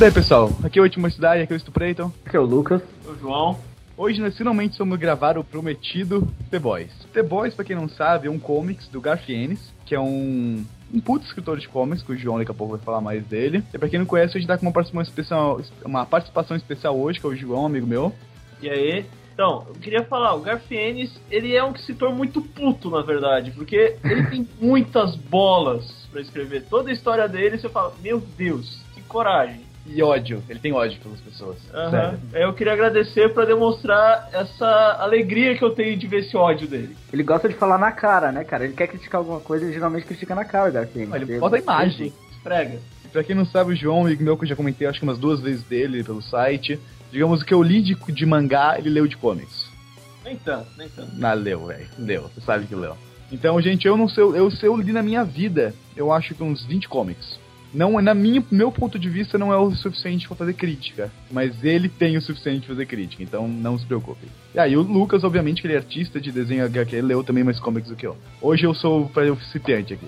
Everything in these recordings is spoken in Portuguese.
aí, pessoal, aqui é o Última Cidade, aqui é o Stupreiton. Aqui é o Lucas. O João. Hoje nós finalmente vamos gravar o prometido The Boys. The Boys, pra quem não sabe, é um comics do Garth Ennis, que é um puto escritor de comics, que o João daqui a pouco vai falar mais dele. E pra quem não conhece, a gente tá com uma participação especial hoje, que é o João, amigo meu. E aí? Então, eu queria falar, o Garth Ennis, ele é um escritor muito puto, na verdade, porque ele tem muitas bolas pra escrever. Toda a história dele, você fala, meu Deus, que coragem. E ódio, ele tem ódio pelas pessoas. Sério. Eu queria agradecer pra demonstrar essa alegria que eu tenho de ver esse ódio dele. Ele gosta de falar na cara, né, cara? Ele quer criticar alguma coisa, ele geralmente critica na cara, Garth Ennis. Ele bota a imagem. Esfrega. Pra quem não sabe, o João, amigo meu, que eu já comentei acho que umas 2 vezes dele pelo site. Digamos que eu li de mangá, ele leu de comics. Nem tanto. Leu, velho. Leu, você sabe que leu. Então, gente, eu li na minha vida, eu acho que uns 20 comics. Não, meu ponto de vista, não é o suficiente pra fazer crítica. Mas ele tem o suficiente pra fazer crítica, então não se preocupe. E aí, o Lucas, obviamente, que ele é artista de desenho HQ, ele leu também mais comics do que eu. Hoje eu sou o principiante aqui.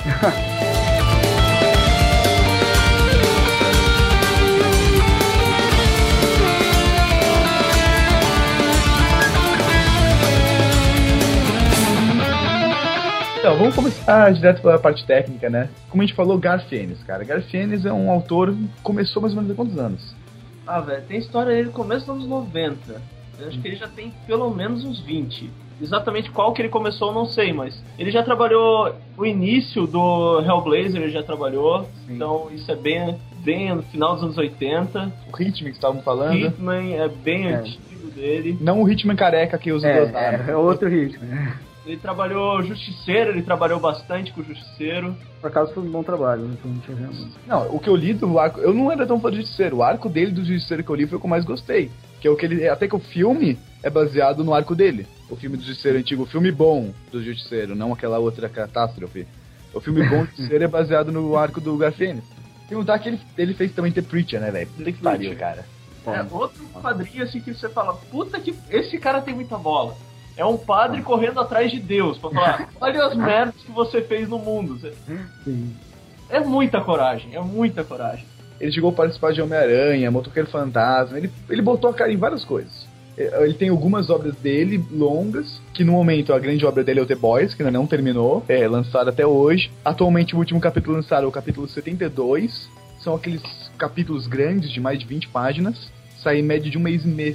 Então, vamos começar direto pela parte técnica, né? Como a gente falou, Garth Ennis, cara. Garth Ennis é um autor que começou mais ou menos há quantos anos? Ah, velho, tem história dele no começo dos anos 90. Eu acho que ele já tem pelo menos uns 20. Exatamente qual que ele começou eu não sei, mas ele já trabalhou o início do Hellblazer, ele já trabalhou. Sim. Então isso é bem no final dos anos 80. O Hitman que estavam falando. O Hitman é bem antigo dele. Não o Hitman careca que usa duas armas. É outro Hitman. Ele trabalhou Justiceiro, ele trabalhou bastante com o Justiceiro. Por acaso foi um bom trabalho, né? Não, o que eu li do arco, eu não era tão fã do Justiceiro. O arco dele do Justiceiro que eu li foi o que eu mais gostei. Que é o que ele. Até que o filme é baseado no arco dele. O filme do Justiceiro antigo, o filme bom do Justiceiro, não aquela outra catástrofe. O filme bom do Justiceiro é baseado no arco do Garth Ennis. Tem um que ele fez também The Preacher, né, velho? Puta que pariu, cara. Outro quadrinho assim que você fala, puta que esse cara tem muita bola. É um padre correndo atrás de Deus pra falar, olha as merdas que você fez no mundo. Sim. É muita coragem. Ele chegou a participar de Homem-Aranha, Motoqueiro Fantasma, ele botou a cara em várias coisas. Ele tem algumas obras dele, longas, que no momento a grande obra dele é o The Boys, que ainda não terminou, lançado até hoje. Atualmente o último capítulo lançado é o capítulo 72, são aqueles capítulos grandes de mais de 20 páginas, sai em média de um mês e meio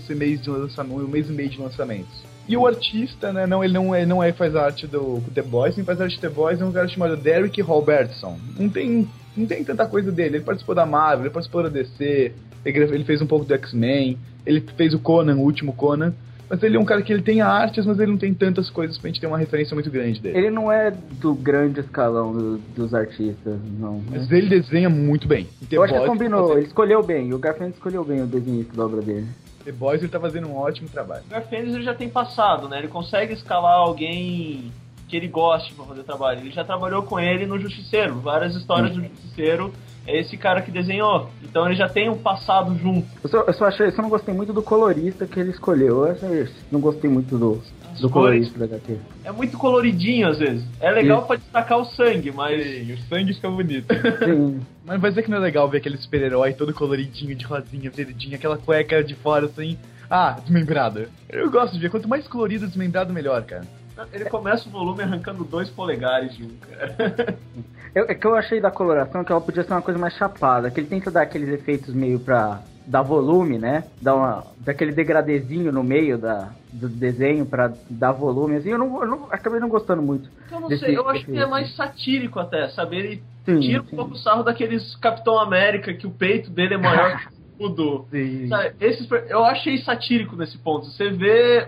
de lançamentos. E o artista, né, ele não faz arte do The Boys, quem faz arte do The Boys é um cara chamado Derek Robertson. Não tem tanta coisa dele, ele participou da Marvel, ele participou da DC, ele fez um pouco do X-Men, ele fez o Conan, o último Conan, mas ele é um cara que ele tem artes, mas ele não tem tantas coisas pra gente ter uma referência muito grande dele. Ele não é do grande escalão dos artistas, não. Mas ele desenha muito bem. Eu acho que combinou, ele escolheu bem, o Garth Ennis escolheu bem o desenhista da obra dele. The Boys ele tá fazendo um ótimo trabalho. O Garth Ennis ele já tem passado, né? Ele consegue escalar alguém que ele goste pra fazer trabalho. Ele já trabalhou com ele no Justiceiro. Várias histórias do Justiceiro. É esse cara que desenhou. Então ele já tem um passado junto. Eu só não gostei muito do colorista que ele escolheu. Eu não gostei muito do colorista da HQ. É muito coloridinho às vezes. É legal pra destacar o sangue, mas... Sim, o sangue fica bonito. Sim. Mas vai dizer que não é legal ver aquele super-herói todo coloridinho, de rosinha, verdinho, aquela cueca de fora assim... desmembrado. Eu gosto de ver, quanto mais colorido desmembrado, melhor, cara. Ele começa o volume arrancando 2 polegares de um, cara. É que eu achei da coloração que ela podia ser uma coisa mais chapada, que ele tenta dar aqueles efeitos meio pra dar volume, né? Daquele degradezinho no meio do desenho pra dar volume, assim. Eu acabei não gostando muito. Eu não sei, eu acho que é mais satírico até, sabe? Ele tira um pouco o sarro daqueles Capitão América, que o peito dele é maior que tudo. Sabe? Eu achei satírico nesse ponto. Você vê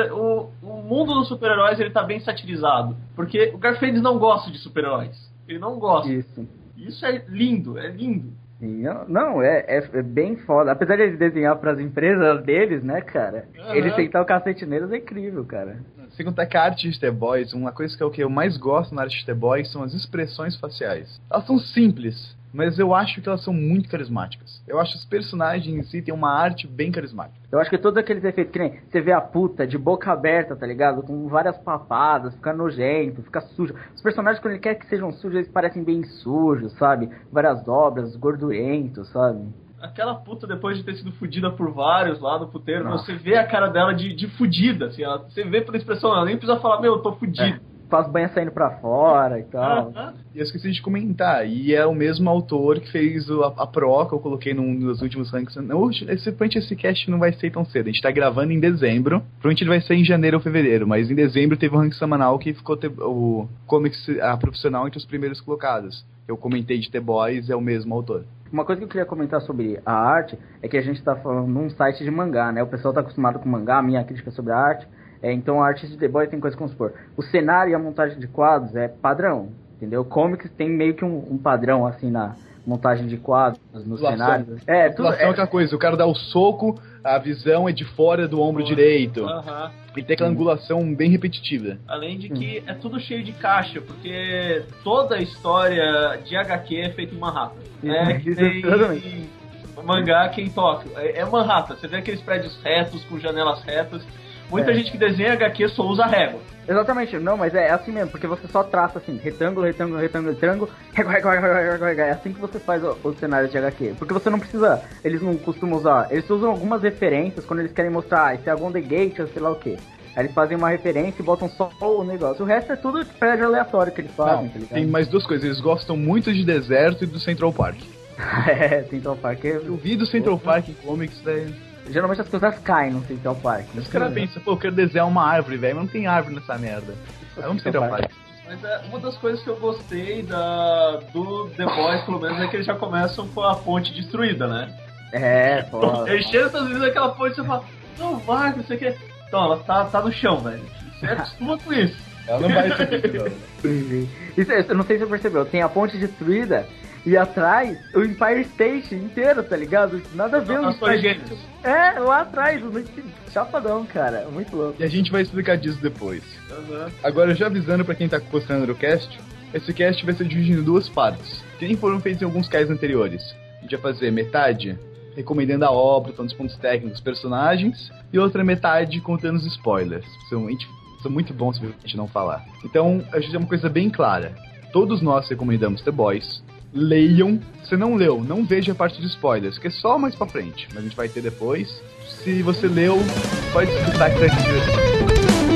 o mundo dos super-heróis, ele tá bem satirizado. Porque o Garth Ennis não gosta de super-heróis. Ele não gosta. Isso é lindo, é lindo. Sim, não, é bem foda. Apesar de ele desenhar pras empresas deles, né, cara? Ele sentar o cacete neles é incrível, cara. Sem contar que a arte de The Boys, uma coisa que é o que eu mais gosto na arte de The Boys são as expressões faciais. Elas são simples, mas eu acho que elas são muito carismáticas. Eu acho que os personagens em si têm uma arte bem carismática. Eu acho que todos aqueles efeitos, que nem você vê a puta de boca aberta, tá ligado? Com várias papadas, fica nojento, fica sujo. Os personagens, quando ele quer que sejam sujos, eles parecem bem sujos, sabe? Várias dobras, gordurentos, sabe? Aquela puta, depois de ter sido fudida por vários lá no puteiro, você vê a cara dela de fudida, assim, você vê pela expressão, ela nem precisa falar, meu, eu tô fudido. Faz banha saindo pra fora e tal. E eu esqueci de comentar, e é o mesmo autor que fez a Pro, que eu coloquei num dos últimos rankings. Provavelmente esse cast não vai ser tão cedo, a gente tá gravando em dezembro, provavelmente ele vai ser em janeiro ou fevereiro, mas em dezembro teve um ranking semanal que ficou o Comics, a profissional, entre os primeiros colocados. Eu comentei de The Boys, é o mesmo autor. Uma coisa que eu queria comentar sobre a arte é que a gente tá falando num site de mangá, né? O pessoal tá acostumado com mangá, a minha crítica sobre a arte. Então a arte de The Boys tem coisa como supor. O cenário e a montagem de quadros é padrão, entendeu? Comics tem meio que um padrão assim na montagem de quadros, nos cenários. Tudo é aquela coisa, o cara dá o soco, a visão é de fora do ombro direito. E tem aquela angulação bem repetitiva. Além de que é tudo cheio de caixa, porque toda a história de HQ é feita em Manhattan. Tem mangá aqui em Tóquio. É Manhattan, você vê aqueles prédios retos, com janelas retas. Muita gente que desenha HQ só usa régua. Exatamente, não, mas é assim mesmo, porque você só traça assim, retângulo, régua, é assim que você faz os cenários de HQ. Porque você não precisa, eles não costumam usar, eles usam algumas referências quando eles querem mostrar, esse é a Golden Gate, ou sei lá o que. Aí eles fazem uma referência e botam só o negócio. O resto é tudo prédio aleatório que eles fazem, tá ligado? Tem mais duas coisas, eles gostam muito de deserto e do Central Park. Central Park é... Eu vi do Central Park em comics, velho. Geralmente as coisas caem no Central Park. Os caras pensam, eu quero desenhar uma árvore, velho, mas não tem árvore nessa merda. Vamos Central Park. Mas uma das coisas que eu gostei do The Boys, pelo menos, é que eles já começam com a ponte destruída, né? Pô. Eles chegam às vezes aquela ponte e você fala, não vai, não sei o que. Então, ela tá no chão, velho. Você acostuma com isso. Ela não vai subir, não. Isso, eu não sei se você percebeu, tem a ponte destruída e atrás o Empire State inteiro, tá ligado? Nada a ver o Empire State. Lá atrás, chapadão, cara. Muito louco. E a gente vai explicar disso depois. Agora, já avisando pra quem tá gostando do cast, esse cast vai ser dividido em duas partes, que nem foram feitos em alguns casts anteriores. A gente vai fazer metade recomendando a obra, falando dos pontos técnicos dos personagens, e outra metade contando os spoilers. São muito bons se a gente não falar. Então, a gente tem uma coisa bem clara. Todos nós recomendamos The Boys. Leiam. Se não leu, não veja a parte de spoilers, que é só mais pra frente. Mas a gente vai ter depois. Se você leu, pode escutar que tá aqui direto.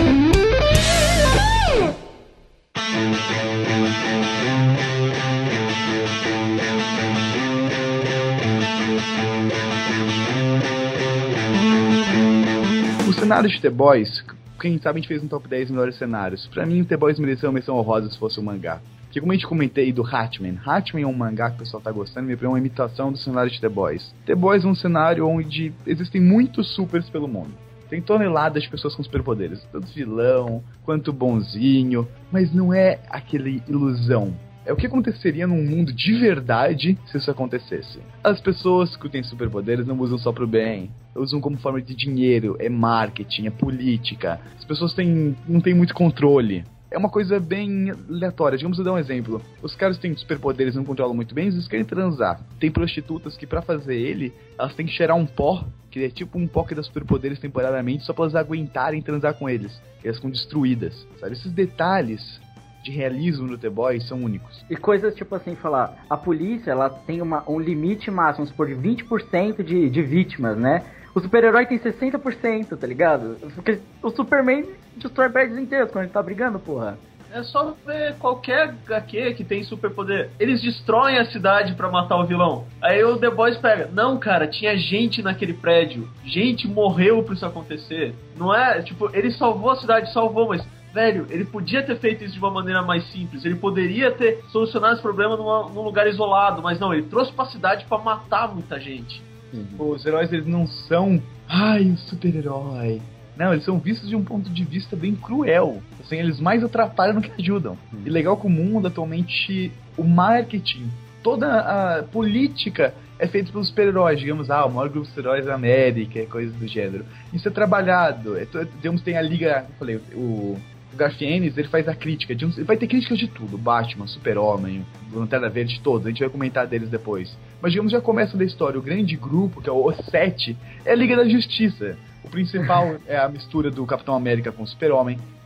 O cenário de The Boys, quem sabe a gente fez um top 10 melhores cenários. Pra mim, The Boys mereceu uma menção honrosa se fosse um mangá. Porque como a gente comentei do Hatchmen é um mangá que o pessoal tá gostando, é uma imitação do cenário de The Boys. The Boys é um cenário onde existem muitos supers pelo mundo. Tem toneladas de pessoas com superpoderes, tanto vilão quanto bonzinho, mas não é aquele ilusão. É o que aconteceria num mundo de verdade se isso acontecesse. As pessoas que têm superpoderes não usam só pro bem, usam como forma de dinheiro, é marketing, é política. As pessoas não têm muito controle. É uma coisa bem aleatória. Digamos, eu dar um exemplo. Os caras têm superpoderes e não controlam muito bem, eles querem transar. Tem prostitutas que pra fazer elas têm que cheirar um pó, que é tipo um pó que dá superpoderes temporariamente, só pra elas aguentarem transar com eles. Elas ficam destruídas, sabe? Esses detalhes de realismo no The Boys são únicos. E coisas tipo assim, falar, a polícia, ela tem um limite máximo, por 20% de vítimas, né? O super-herói tem 60%, tá ligado? Porque o Superman destrói prédios inteiros quando ele tá brigando, porra. É só ver qualquer HQ que tem superpoder. Eles destroem a cidade pra matar o vilão. Aí o The Boys pega. Não, cara, tinha gente naquele prédio. Gente morreu pra isso acontecer. Não é, tipo, ele salvou a cidade, mas... Velho, ele podia ter feito isso de uma maneira mais simples. Ele poderia ter solucionado esse problema num lugar isolado. Mas não, ele trouxe pra cidade pra matar muita gente. Os heróis, eles não são... um super-herói. Não, eles são vistos de um ponto de vista bem cruel. Assim, eles mais atrapalham do que ajudam. E legal que o mundo, atualmente, o marketing, toda a política é feita pelos super-heróis. Digamos, o maior grupo de super-heróis da América, coisas do gênero. Isso é trabalhado. Digamos, tem a Liga... Eu falei, o Garfienes, ele faz a crítica. Ele vai ter críticas de tudo. Batman, Super-Homem, Lanterna Verde, todos. A gente vai comentar deles depois. Mas, digamos, já começa da história. O grande grupo, que é o 7, é a Liga da Justiça. O principal é a mistura do Capitão América com o Super-Homem.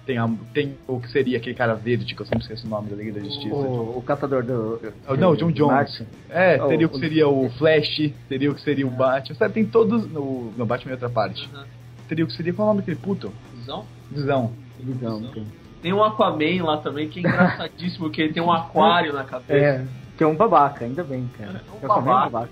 tem o que seria aquele cara verde, que eu sempre esqueço o nome da Liga da Justiça. O caçador do... Não, John Jones. Teria o que seria o Flash, teria o que seria o Batman. Sabe, tem todos... No Batman é outra parte. Teria o que seria... Qual é o nome daquele puto? Visão. Tem um Aquaman lá também, que é engraçadíssimo, que ele tem um aquário na cabeça. Que é um babaca, ainda bem, cara. É um babaca.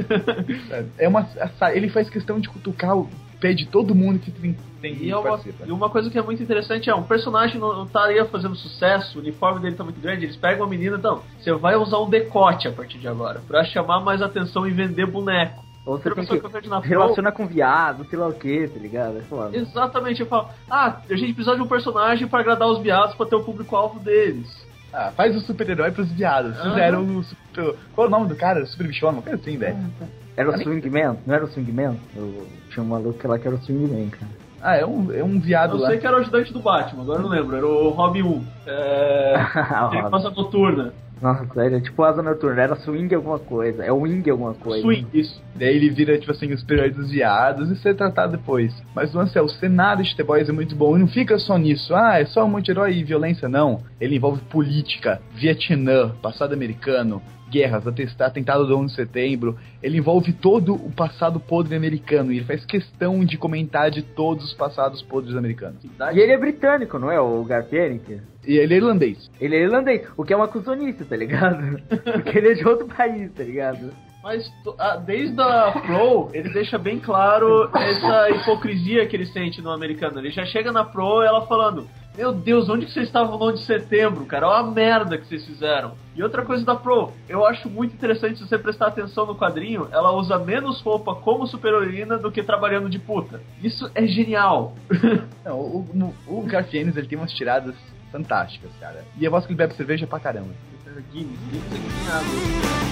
Ele faz questão de cutucar o pé de todo mundo que tem e uma coisa que é muito interessante um personagem não estaria fazendo sucesso, o uniforme dele tá muito grande, eles pegam uma menina, então, você vai usar um decote a partir de agora, pra chamar mais atenção e vender boneco. Ou você tem que relaciona com viado, sei lá o que, tá ligado? Exatamente, eu falo, a gente precisa de um personagem pra agradar os viados, pra ter o público-alvo deles. Faz o super-herói pros viados. Fizeram o qual é o nome do cara? Super Bichona, uma coisa assim, velho. Era o Swingman? Não era o Swingman? Tinha um maluco lá que era o Swingman, cara. É um viado lá. Eu sei que era o ajudante do Batman, agora não lembro. Era o Robin 1. Ele passa noturna. Nossa, sério, tipo Asa Noturna, era Swing alguma coisa, é Wing alguma coisa. Swing, isso. Daí ele vira, tipo assim, os super-heróis dos viados e ser tratado depois. Mas o lance o cenário de The Boys é muito bom e não fica só nisso. É só um monte de herói e violência, não. Ele envolve política, Vietnã, passado americano, guerras, atentado do 11 de setembro. Ele envolve todo o passado podre americano e ele faz questão de comentar de todos os passados podres americanos. E ele é britânico, não é? O Garfield? E ele é irlandês. Ele é irlandês, o que é uma cuzonice, tá ligado? Porque ele é de outro país, tá ligado? Mas desde a Pro, ele deixa bem claro essa hipocrisia que ele sente no americano. Ele já chega na Pro e ela falando: meu Deus, onde que vocês estavam no 11 de setembro, cara? Olha a merda que vocês fizeram. E outra coisa da Pro, eu acho muito interessante se você prestar atenção no quadrinho, ela usa menos roupa como super-heroína do que trabalhando de puta. Isso é genial. Não, o Garfield, ele tem umas tiradas fantásticas, cara. E a voz que ele bebe cerveja pra caramba. Guinness é genial.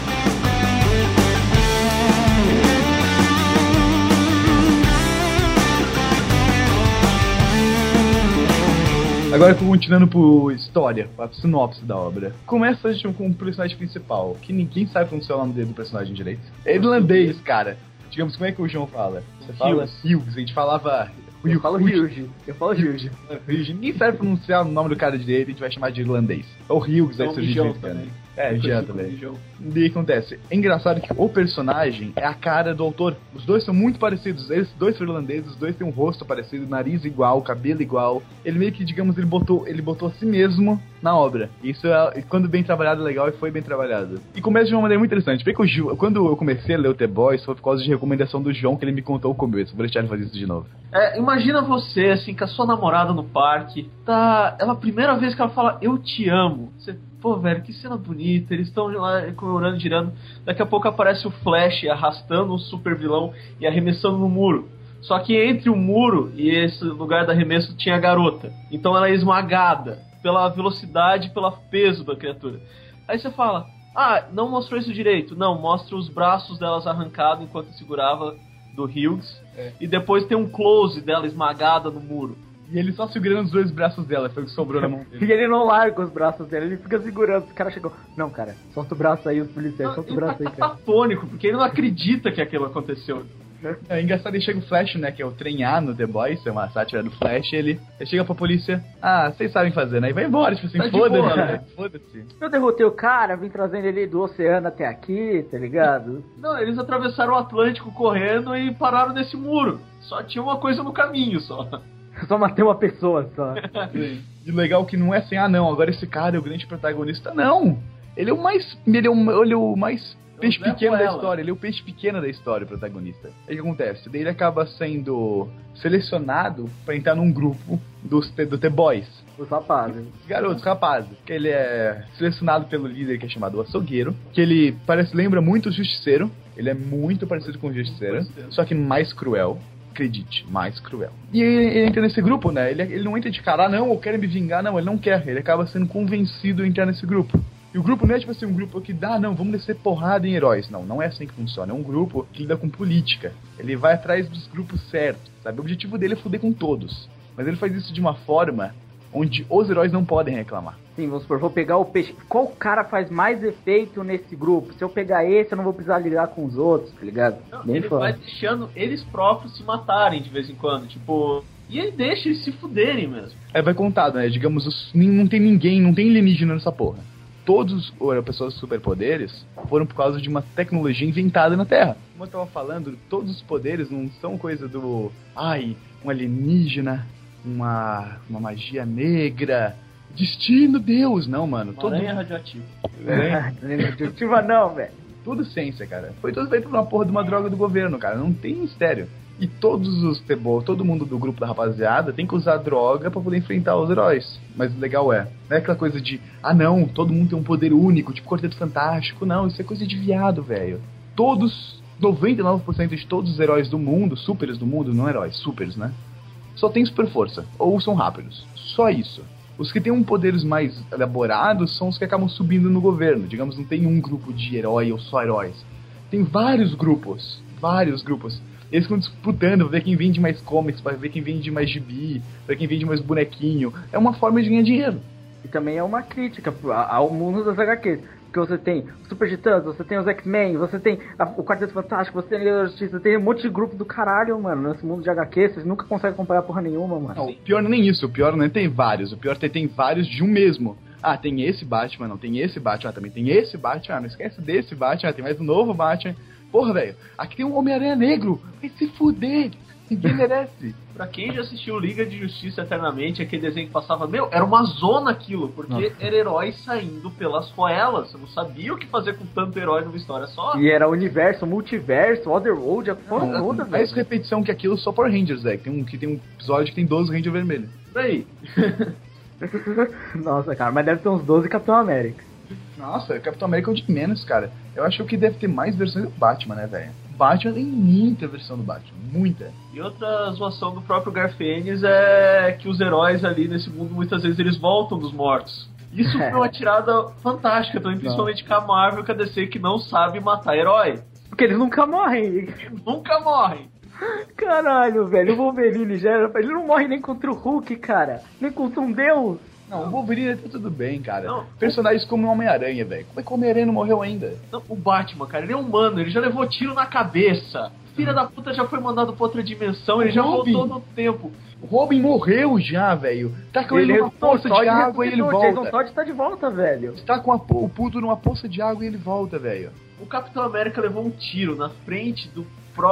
Agora continuando por história, a sinopse da obra. Começa a gente com o personagem principal, que ninguém sabe pronunciar o nome dele do personagem direito. É irlandês, cara. Digamos, como é que o João fala? Você fala Hughes, a gente falava... Eu falo Hughes. Ninguém sabe pronunciar o nome do cara direito, a gente vai chamar de irlandês. Ou Hughes, vai surgir de vez em quando. Jean também. E acontece, é engraçado que o personagem é a cara do autor. Os dois são muito parecidos, eles dois são irlandeses, os dois têm um rosto parecido, nariz igual, cabelo igual. Ele meio que, digamos, ele botou a si mesmo na obra. Isso é, quando bem trabalhado, é legal e foi bem trabalhado. E começa de uma maneira muito interessante. Porque quando eu comecei a ler o The Boys, foi por causa de recomendação do João que ele me contou o começo. Vou deixar ele fazer isso de novo. Imagina você, assim, com a sua namorada no parque, ela a primeira vez que ela fala, eu te amo. Você, pô, velho, que cena bonita, eles estão lá comemorando, girando. Daqui a pouco aparece o Flash arrastando o super vilão e arremessando no muro. Só que entre o muro e esse lugar do arremesso tinha a garota. Então ela é esmagada pela velocidade e pelo peso da criatura. Aí você fala, não mostrou isso direito. Não, mostra os braços delas arrancados enquanto segurava do Hughes. E depois tem um close dela esmagada no muro. E ele só segurando os dois braços dela, foi o que sobrou na mão dele. E ele não larga os braços dela, ele fica segurando. O cara chegou, não, cara, solta o braço aí, os policiais, solta o braço aí, cara. Ele tá atônico, porque ele não acredita que aquilo aconteceu. É engraçado, ele chega o Flash, né, que é o trem A no The Boys, é uma sátira do Flash, ele chega pra polícia, vocês sabem fazer, né, e vai embora, tipo assim, tá foda-se, né? Foda-se. Eu derrotei o cara, vim trazendo ele do oceano até aqui, tá ligado? Não, eles atravessaram o Atlântico correndo e pararam nesse muro, só tinha uma coisa no caminho, só. Só matei uma pessoa, só. E o legal que não é assim, não, agora esse cara é o grande protagonista, não. Ele é o mais peixe pequeno da história, ele é o peixe pequeno da história, o protagonista. Aí o que acontece? Daí ele acaba sendo selecionado pra entrar num grupo do The Boys. Os rapazes. Garotos, rapazes. Que ele é selecionado pelo líder que é chamado Açougueiro, que ele lembra muito o Justiceiro, ele é muito parecido com o Justiceiro, só que mais cruel. Acredite, mais cruel. E ele entra nesse grupo, né? Ele não entra de cara, não, eu quero me vingar, não, ele não quer. Ele acaba sendo convencido a entrar nesse grupo. E o grupo não é tipo assim, um grupo que não, vamos descer porrada em heróis. Não é assim que funciona. É um grupo que lida com política. Ele vai atrás dos grupos certos, sabe? O objetivo dele é foder com todos. Mas ele faz isso de uma forma onde os heróis não podem reclamar. Sim, vamos supor, vou pegar o peixe. Qual cara faz mais efeito nesse grupo? Se eu pegar esse, eu não vou precisar lidar com os outros, tá ligado? Não, ele vai deixando eles próprios se matarem de vez em quando. Tipo, E ele deixa eles se fuderem mesmo. Vai contado, né? Digamos, não tem ninguém, não tem alienígena nessa porra. Todos as pessoas com superpoderes foram por causa de uma tecnologia inventada na Terra. Como eu tava falando, todos os poderes não são coisa do... um alienígena, uma magia negra, destino, Deus. Não, mano. Aranha radioativa. Aranha radioativa não, velho. Tudo ciência, cara. Foi tudo feito por uma porra de uma droga do governo, cara. Não tem mistério. E todo mundo do grupo da rapaziada tem que usar droga pra poder enfrentar os heróis. Mas o legal não é aquela coisa de, não, todo mundo tem um poder único, tipo Quarteto Fantástico. Não, isso é coisa de viado, velho. 99% de todos os heróis do mundo, supers do mundo, não heróis, supers, né? Só tem super força, ou são rápidos. Só isso. Os que têm poderes mais elaborados são os que acabam subindo no governo. Digamos, não tem um grupo de herói ou só heróis. Tem vários grupos. Eles ficam disputando pra ver quem vende mais comics, pra ver quem vende mais gibi, pra quem vende mais bonequinho. É uma forma de ganhar dinheiro. E também é uma crítica ao mundo das HQs. Porque você tem os Super Titãs, você tem os X-Men, você tem o Quarteto Fantástico, você tem a Liga da Justiça, tem um monte de grupo do caralho, mano, nesse mundo de HQ. Vocês nunca conseguem acompanhar porra nenhuma, mano. Não, o pior não é nem isso. O pior não é tem vários. O pior é tem vários de um mesmo. Tem esse Batman, não, tem esse Batman, também tem esse Batman, não esquece desse Batman, tem mais um novo Batman. Porra, velho, aqui tem um Homem-Aranha negro, vai se fuder, ninguém merece. Pra quem já assistiu Liga de Justiça Eternamente, aquele desenho que passava, era uma zona aquilo, porque era heróis saindo pelas ruelas, você não sabia o que fazer com tanto herói numa história só. E era universo, multiverso, Otherworld, a porra toda, velho. Mais repetição que aquilo só Power Rangers, velho, que tem um episódio que tem 12 Rangers vermelhos. Daí. Nossa, cara, mas deve ter uns 12 Capitão América. Nossa, Capitão América é o de menos, cara. Eu acho que deve ter mais versões do Batman, né, velho? Batman tem muita versão do Batman, muita. E outra zoação do próprio Garfênis é que os heróis ali nesse mundo, muitas vezes, eles voltam dos mortos. Isso foi uma tirada fantástica também, principalmente com a Marvel e com a DC, que não sabe matar herói. Porque eles nunca morrem. Eles nunca morrem. Caralho, velho, o Wolverine ele não morre nem contra o Hulk, cara. Nem contra um deus. Não, o Wolverine tá tudo bem, cara. Não, personagens como o Homem-Aranha, velho. Como é que o Homem-Aranha não morreu ainda? Não, o Batman, cara, ele é humano, ele já levou tiro na cabeça. Filha da puta já foi mandado pra outra dimensão, ele já voltou no tempo. O Robin morreu já, velho. Tá com ele numa poça de água e ele volta. Jason Todd tá de volta, velho. Tá com o puto numa poça de água e ele volta, velho. O Capitão América levou um tiro na frente de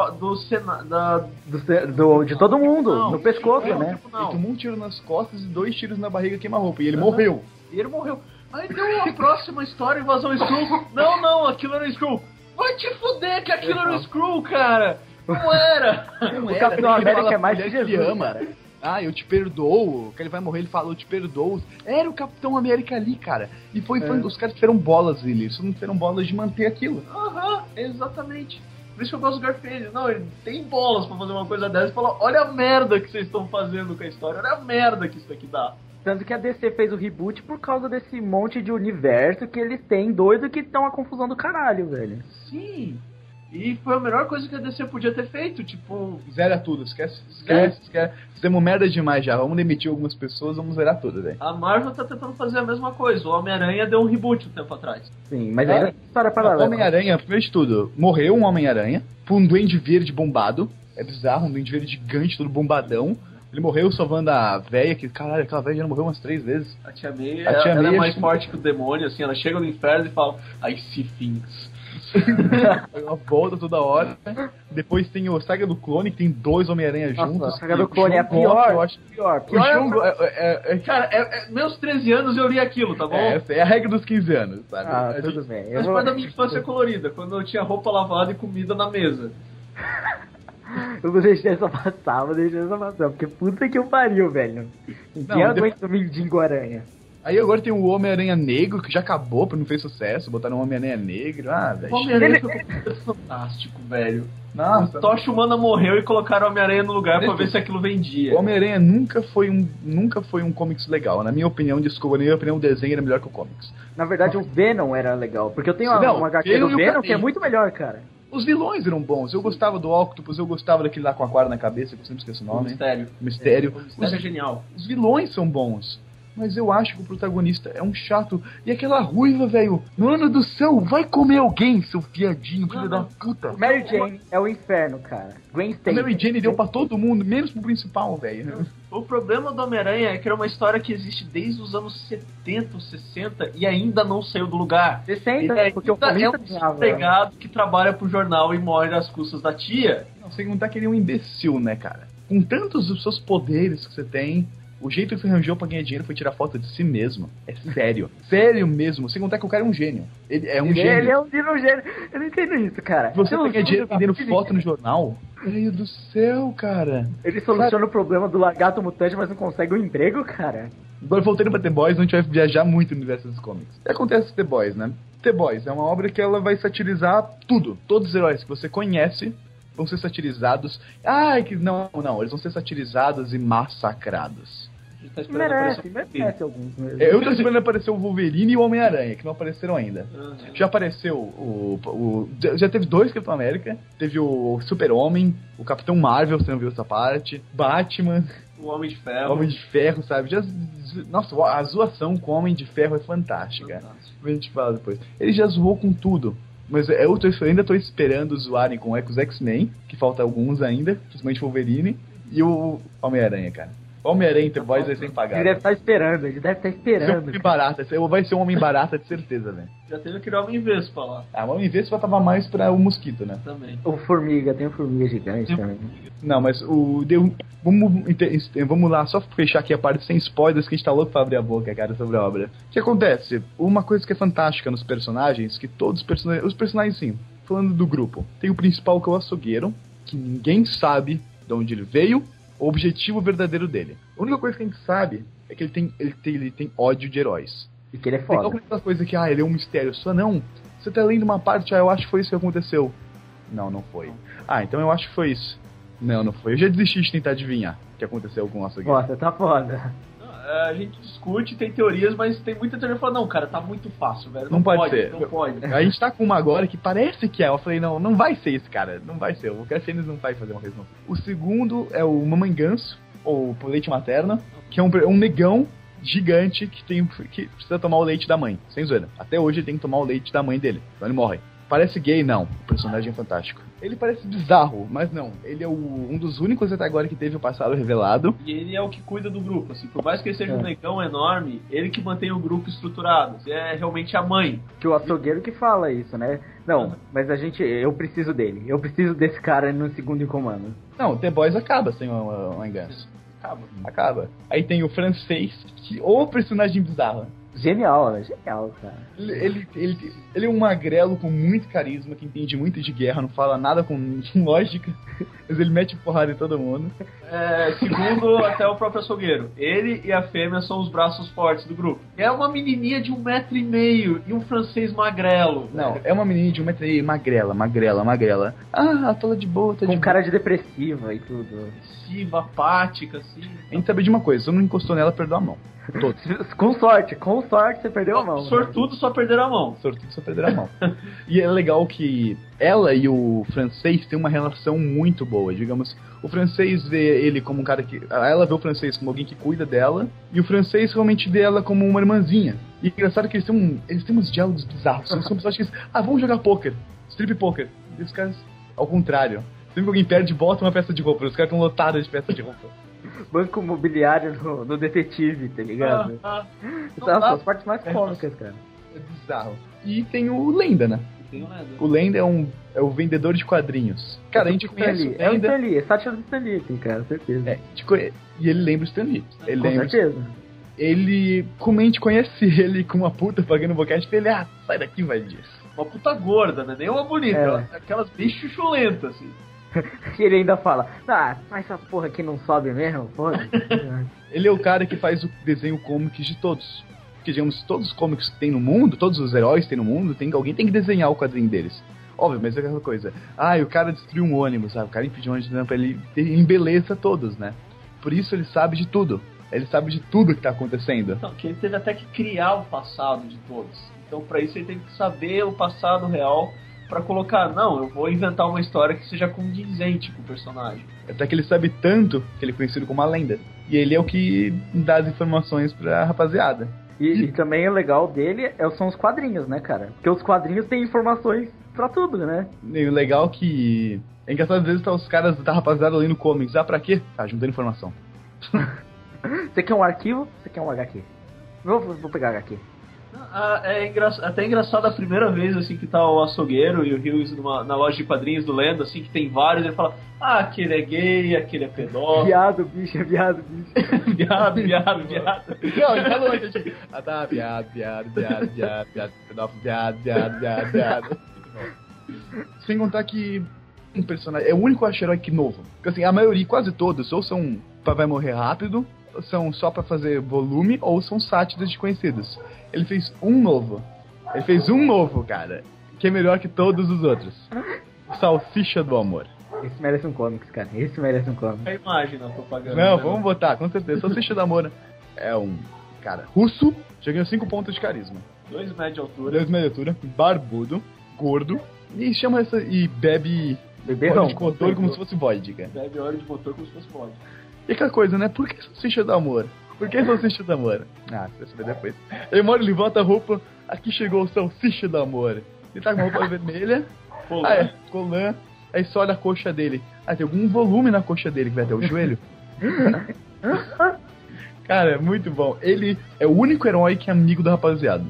todo mundo, no pescoço, né? Ele tomou um tiro nas costas e 2 tiros na barriga queima-roupa. E ele morreu. Aí deu a próxima história, invasão Skrull. Não, aquilo era Skrull. Vai te fuder que aquilo era Skrull, cara. Não era. O Capitão América é mais que Jesus, ele ama. Cara. Eu te perdoo. Que ele vai morrer, ele fala, eu te perdoo. Era o Capitão América ali, cara. E os caras fizeram bolas dele. Eles não fizeram bolas de manter aquilo. Exatamente. Por isso que eu gosto do Garfield. Não, ele tem bolas pra fazer uma coisa dessa e falar, olha a merda que vocês estão fazendo com a história, olha a merda que isso aqui dá. Tanto que a DC fez o reboot por causa desse monte de universo que eles têm doido que estão uma confusão do caralho, velho. Sim. E foi a melhor coisa que a DC podia ter feito, tipo... Zera tudo, esquece. Fizemos merda demais já, vamos demitir algumas pessoas, vamos zerar tudo, velho. A Marvel tá tentando fazer a mesma coisa, o Homem-Aranha deu um reboot um tempo atrás. Sim, mas ainda história paralela. O Homem-Aranha, primeiro de tudo, morreu um Homem-Aranha por um Duende Verde bombado, é bizarro, um Duende Verde gigante, todo bombadão. Ele morreu salvando a véia, que caralho, aquela véia já morreu umas 3 vezes. A Tia May, ela é mais forte que o demônio, assim, ela chega no inferno e fala, I see things. Ela volta toda hora. Depois tem o Saga do Clone, que tem 2 Homem-Aranha juntos. A Saga do Clone é a pior. Eu acho pior. Cara, meus 13 anos eu li aquilo, tá bom? É a regra dos 15 anos, sabe? Tudo bem. Faz parte da minha infância colorida, quando eu tinha roupa lavada e comida na mesa. Eu vou deixar essa passar, porque puta que eu pariu, velho. Ninguém aguenta o Mendigo Aranha. Aí agora tem o Homem-Aranha Negro, que já acabou, porque não fez sucesso, botaram um Homem-Aranha Negro, velho. O Homem-Aranha foi fantástico, velho. Nossa. O Tocha Humana morreu e colocaram o Homem-Aranha no lugar pra ver se aquilo vendia. O Homem-Aranha nunca foi um comics legal. Na minha opinião, desculpa, na minha opinião, o desenho era melhor que o comics. Na verdade, o Venom era legal, porque eu tenho uma HQ do Venom que é muito melhor, cara. Os vilões eram bons. Eu gostava do Octopus, eu gostava daquele lá com a aquário na cabeça, que eu sempre esqueço o nome. O Mistério. O Mistério é genial. Os vilões são bons. mas eu acho que o protagonista é um chato. E aquela ruiva, velho, mano do céu, vai comer alguém, seu viadinho, filho da puta. Mary Jane é o inferno, cara. Gwen Stacy. A Mary Jane deu pra todo mundo, menos pro principal, velho. O problema do Homem-Aranha é que era uma história que existe desde os anos 70, 60 e ainda não saiu do lugar. 60, porque o é um empregado que trabalha pro jornal e morre às custas da tia. Não, você não tá querendo um imbecil, né, cara? Com tantos dos seus poderes que você tem, o jeito que você arranjou pra ganhar dinheiro foi tirar foto de si mesmo. É sério. Sério mesmo. Sem contar que o cara é um gênio. Ele é um gênio. Ele é um gênio. Eu não entendo isso, cara. Você vai ganhar dinheiro vendendo foto no jornal? Meu Deus do céu, cara. Ele soluciona o problema do lagarto mutante, mas não consegue um emprego, cara. Agora, voltando pra The Boys, a gente vai viajar muito no universo dos comics. O que acontece com The Boys, né? The Boys é uma obra que ela vai satirizar tudo. Todos os heróis que você conhece vão ser satirizados. Que não, eles vão ser satirizados e massacrados. Tá merece alguns mesmo. Eu tô esperando aparecer o Wolverine e o Homem-Aranha, que não apareceram ainda. Uhum. Já apareceu já teve 2 Capitão América, teve o Super-Homem, o Capitão Marvel, você não viu essa parte, Batman, o Homem de Ferro. Homem de Ferro, sabe? Nossa, a zoação com o Homem de Ferro é fantástica. A gente fala depois. Ele já zoou com tudo. Mas eu ainda tô esperando zoarem com os X-Men, que falta alguns ainda, principalmente o Wolverine, e o Homem-Aranha, cara. Homem-Aranha e The Boys vai ser impagável. Ele deve estar esperando. Vai ser um Homem Barata de certeza, velho. Já teve aquele Homem-Vespa lá. O Homem-Vespa tava mais pra o mosquito, né? Também. O Formiga, tem o Formiga gigante também. Não, mas vamos lá, só fechar aqui a parte sem spoilers, que a gente tá louco pra abrir a boca, cara, sobre a obra. O que acontece? Uma coisa que é fantástica nos personagens, que todos os personagens, sim, falando do grupo, tem o principal, que é o açougueiro, que ninguém sabe de onde ele veio, o objetivo verdadeiro dele. A única coisa que a gente sabe é que ele tem ódio de heróis. E que ele é foda. Não é aquela coisa que, ele é um mistério. Só não. Você tá lendo uma parte, eu acho que foi isso que aconteceu. Não foi. Então eu acho que foi isso. Não foi. Eu já desisti de tentar adivinhar o que aconteceu com o nosso guia. Nossa, tá foda. A gente discute, tem teorias, mas tem muita teoria que fala, não, cara, tá muito fácil, velho. Não pode ser. Não pode. A gente tá com uma agora que parece que é. Eu falei, não vai ser esse cara. Não vai ser. O Cassianes não vai fazer uma coisa não. O segundo é o Mamãe Ganso, ou leite materno, que é um negão gigante que precisa tomar o leite da mãe. Sem zoeira. Até hoje ele tem que tomar o leite da mãe dele. Então ele morre. Parece gay? Não. O personagem é fantástico. Ele parece bizarro, mas não. Ele é um dos únicos até agora que teve o passado revelado. E ele é o que cuida do grupo, assim. Por mais que ele seja um negão enorme, ele que mantém o grupo estruturado. É realmente a mãe. Que o açougueiro que fala isso, né? Não, mas eu preciso dele. Eu preciso desse cara no segundo em comando. Não, o The Boys acaba sem uma engano. Acaba. Aí tem o francês, ou personagem bizarro. Genial, cara. Ele é um magrelo com muito carisma, que entende muito de guerra, não fala nada com lógica, mas ele mete porrada em todo mundo. Segundo até o próprio açougueiro, ele e a fêmea são os braços fortes do grupo. É uma menininha de 1,5 m e um francês magrelo. Não, é uma menininha de 1,5 m, magrela. Toda de boa, com cara de depressiva e tudo. Depressiva, apática, assim. A gente sabe de uma coisa, se não encostou nela, perdeu a mão. Todos. Com sorte você perdeu a mão. Sortudo só perderam a mão. E é legal que ela e o francês têm uma relação muito boa. Digamos, o francês vê ele como um cara que... Ela vê o francês como alguém que cuida dela, e o francês realmente vê ela como uma irmãzinha. E é engraçado que eles têm uns diálogos bizarros. São pessoas que dizem, vamos jogar poker, strip poker. E os caras, ao contrário. Sempre que alguém perde, bota uma peça de roupa. Os caras estão lotados de peça de roupa. Banco imobiliário no detetive, tá ligado? São as partes mais cômicas, cara. É bizarro. E tem o Lenda, né? O Lenda é o vendedor de quadrinhos. Cara, a gente conhece o Lenda. É o Stan Lee, é sátira do Stan Lee aqui, cara, certeza. E ele lembra o Stan Lee. Com certeza. Como a gente conhece ele com uma puta pagando boquete, ele, sai daqui, vai disso. Uma puta gorda, né? Nem uma bonita, aquelas bem chuchulentas, assim. E ele ainda fala, mas essa porra aqui não sobe mesmo, porra. Ele é o cara que faz o desenho comics de todos. Porque, digamos, todos os comics que tem no mundo, todos os heróis que tem no mundo, alguém tem que desenhar o quadrinho deles. Óbvio, mas é aquela coisa. O cara destruiu um ônibus, sabe? O cara impediu um ônibus pra ele embeleza todos, né? Por isso ele sabe de tudo. Ele sabe de tudo que tá acontecendo. Então, que ele teve até que criar o passado de todos. Então, pra isso ele teve que saber o passado real pra colocar, eu vou inventar uma história que seja condizente com o personagem. Até que ele sabe tanto que ele é conhecido como a Lenda. E ele é o que dá as informações pra rapaziada. E também o legal dele são os quadrinhos, né, cara? Porque os quadrinhos têm informações pra tudo, né? E o legal que... É engraçado, às vezes tá os caras da rapaziada lendo comics. Ah, pra quê? Tá, juntando informação. Você quer um arquivo? Você quer um HQ? Vou pegar HQ. Até engraçado a primeira vez assim que tá o açougueiro e o Hughes na loja de quadrinhos do Lendo, assim, que tem vários, ele fala, aquele é gay, aquele é pedófilo. Viado, bicho. viado. Não, ele falou antes, tipo, tá, viado, pedófilo, viado. Sem contar que um personagem, é o único herói que novo. Porque assim, a maioria, quase todos, ou são vai morrer rápido, são só pra fazer volume, ou são sátiras desconhecidas. Ele fez um novo, cara, que é melhor que todos os outros. Salsicha do Amor. Esse merece um comics, cara. A imagem na propaganda. Não, vamos botar, com certeza. Salsicha do Amor é um cara russo, já ganhou 5 pontos de carisma. 2 metros de altura. Barbudo, gordo, e chama essa. E bebe óleo de motor como se fosse vodka. Bebe óleo de motor como se fosse vodka. E aquela coisa, né? Por que Salsicha do Amor? Você vai saber depois. Ele volta a roupa. Aqui chegou o Salsicha do Amor. Ele tá com uma roupa vermelha. Colã. Aí só olha a coxa dele. Tem algum volume na coxa dele que vai até o joelho. Cara, é muito bom. Ele é o único herói que é amigo da rapaziada.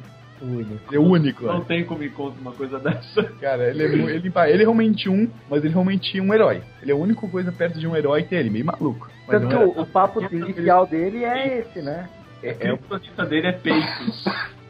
É o único. Não tem como me contar uma coisa dessa. Cara, ele é realmente mas ele é realmente um herói. Ele é a única coisa perto de um herói que é ele, meio maluco. Tanto que o papo inicial dele é esse, né? A criptonita dele é peitos.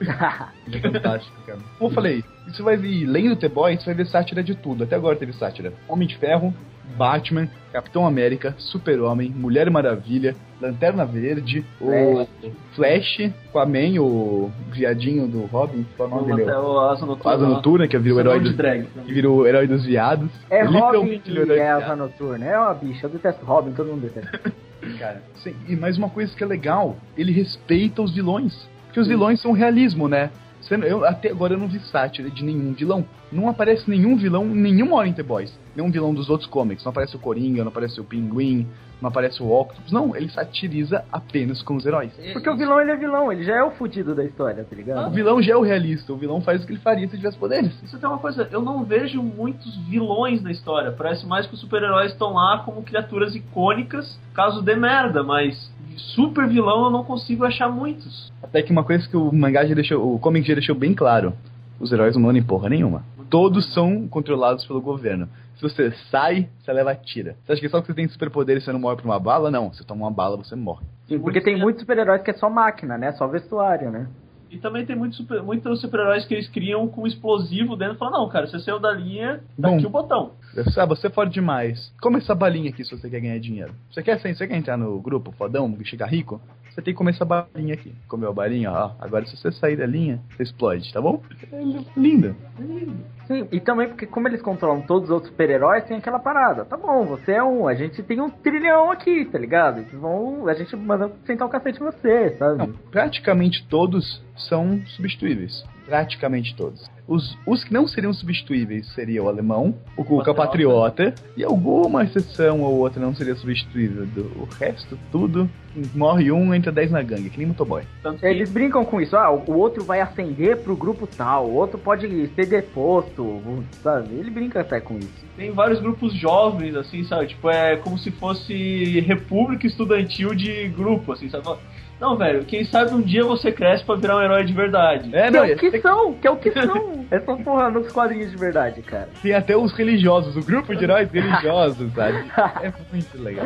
Ele é fantástico, cara. Como eu falei, você vai ver, lendo The Boys, você vai ver sátira de tudo. Até agora teve sátira. Homem de Ferro, Batman, Capitão América, Super-Homem, Mulher Maravilha, Lanterna Verde, o Flash, Aquaman, o viadinho do Robin, qual é o nome dele? O Asa Noturna, que virou o herói que virou o herói dos viados. É Robin e é Asa Noturna, é uma bicha, eu detesto Robin, todo mundo detesta. Cara, sim, e mais uma coisa que é legal, ele respeita os vilões, porque os vilões são realismo, né? Até agora eu não vi sátira de nenhum vilão. Não aparece nenhum vilão em nenhuma hora em The Boys. Nenhum vilão dos outros comics. Não aparece o Coringa, não aparece o Pinguim, não aparece o Octopus. Não, ele satiriza apenas com os heróis. Porque o vilão, ele é vilão. Ele já é o fudido da história, tá ligado? O vilão já é o realista. O vilão faz o que ele faria se tivesse poderes. Isso tem uma coisa, eu não vejo muitos vilões na história. Parece mais que os super-heróis estão lá como criaturas icônicas, caso dê merda, mas super vilão eu não consigo achar muitos. Até que uma coisa que o mangá o comic já deixou bem claro: os heróis não mandam em porra nenhuma. Todos são controlados pelo governo. Se você sai, você leva a tira. Você acha que só que você tem superpoder e você não morre por uma bala? Não, você toma uma bala, você morre. Sim, porque tem muitos super-heróis que é só máquina, né? Só vestuário, né? E também tem muitos super-heróis que eles criam com explosivo dentro e falam, não, cara, você saiu da linha, tá aqui o botão. Você é forte demais. Come essa balinha aqui se você quer ganhar dinheiro. Você quer entrar no grupo fodão, chegar rico? Você tem que comer essa balinha aqui. Comeu a balinha, ó. Agora se você sair da linha, você explode, tá bom? É lindo. Sim, e também porque como eles controlam todos os outros super-heróis, tem aquela parada. Tá bom, você é um, a gente tem 1 trilhão aqui, tá ligado? A gente manda sentar o cacete em você, sabe? Não, praticamente todos são substituíveis. Praticamente todos. Os que não seriam substituíveis seria o alemão, o Patriota, e alguma exceção ou outra não seria substituível. O resto, tudo, morre um, entra 10 na gangue, que nem motoboy. Eles brincam com isso, o outro vai ascender pro grupo tal, o outro pode ser deposto, sabe? Ele brinca até com isso. Tem vários grupos jovens, assim, sabe? Tipo, é como se fosse república estudantil de grupo, assim, sabe? Não, velho, quem sabe um dia você cresce pra virar um herói de verdade. Que é o que são. Essa porra nos quadrinhos de verdade, cara. Tem até os religiosos, o grupo de heróis religiosos, sabe? É muito legal.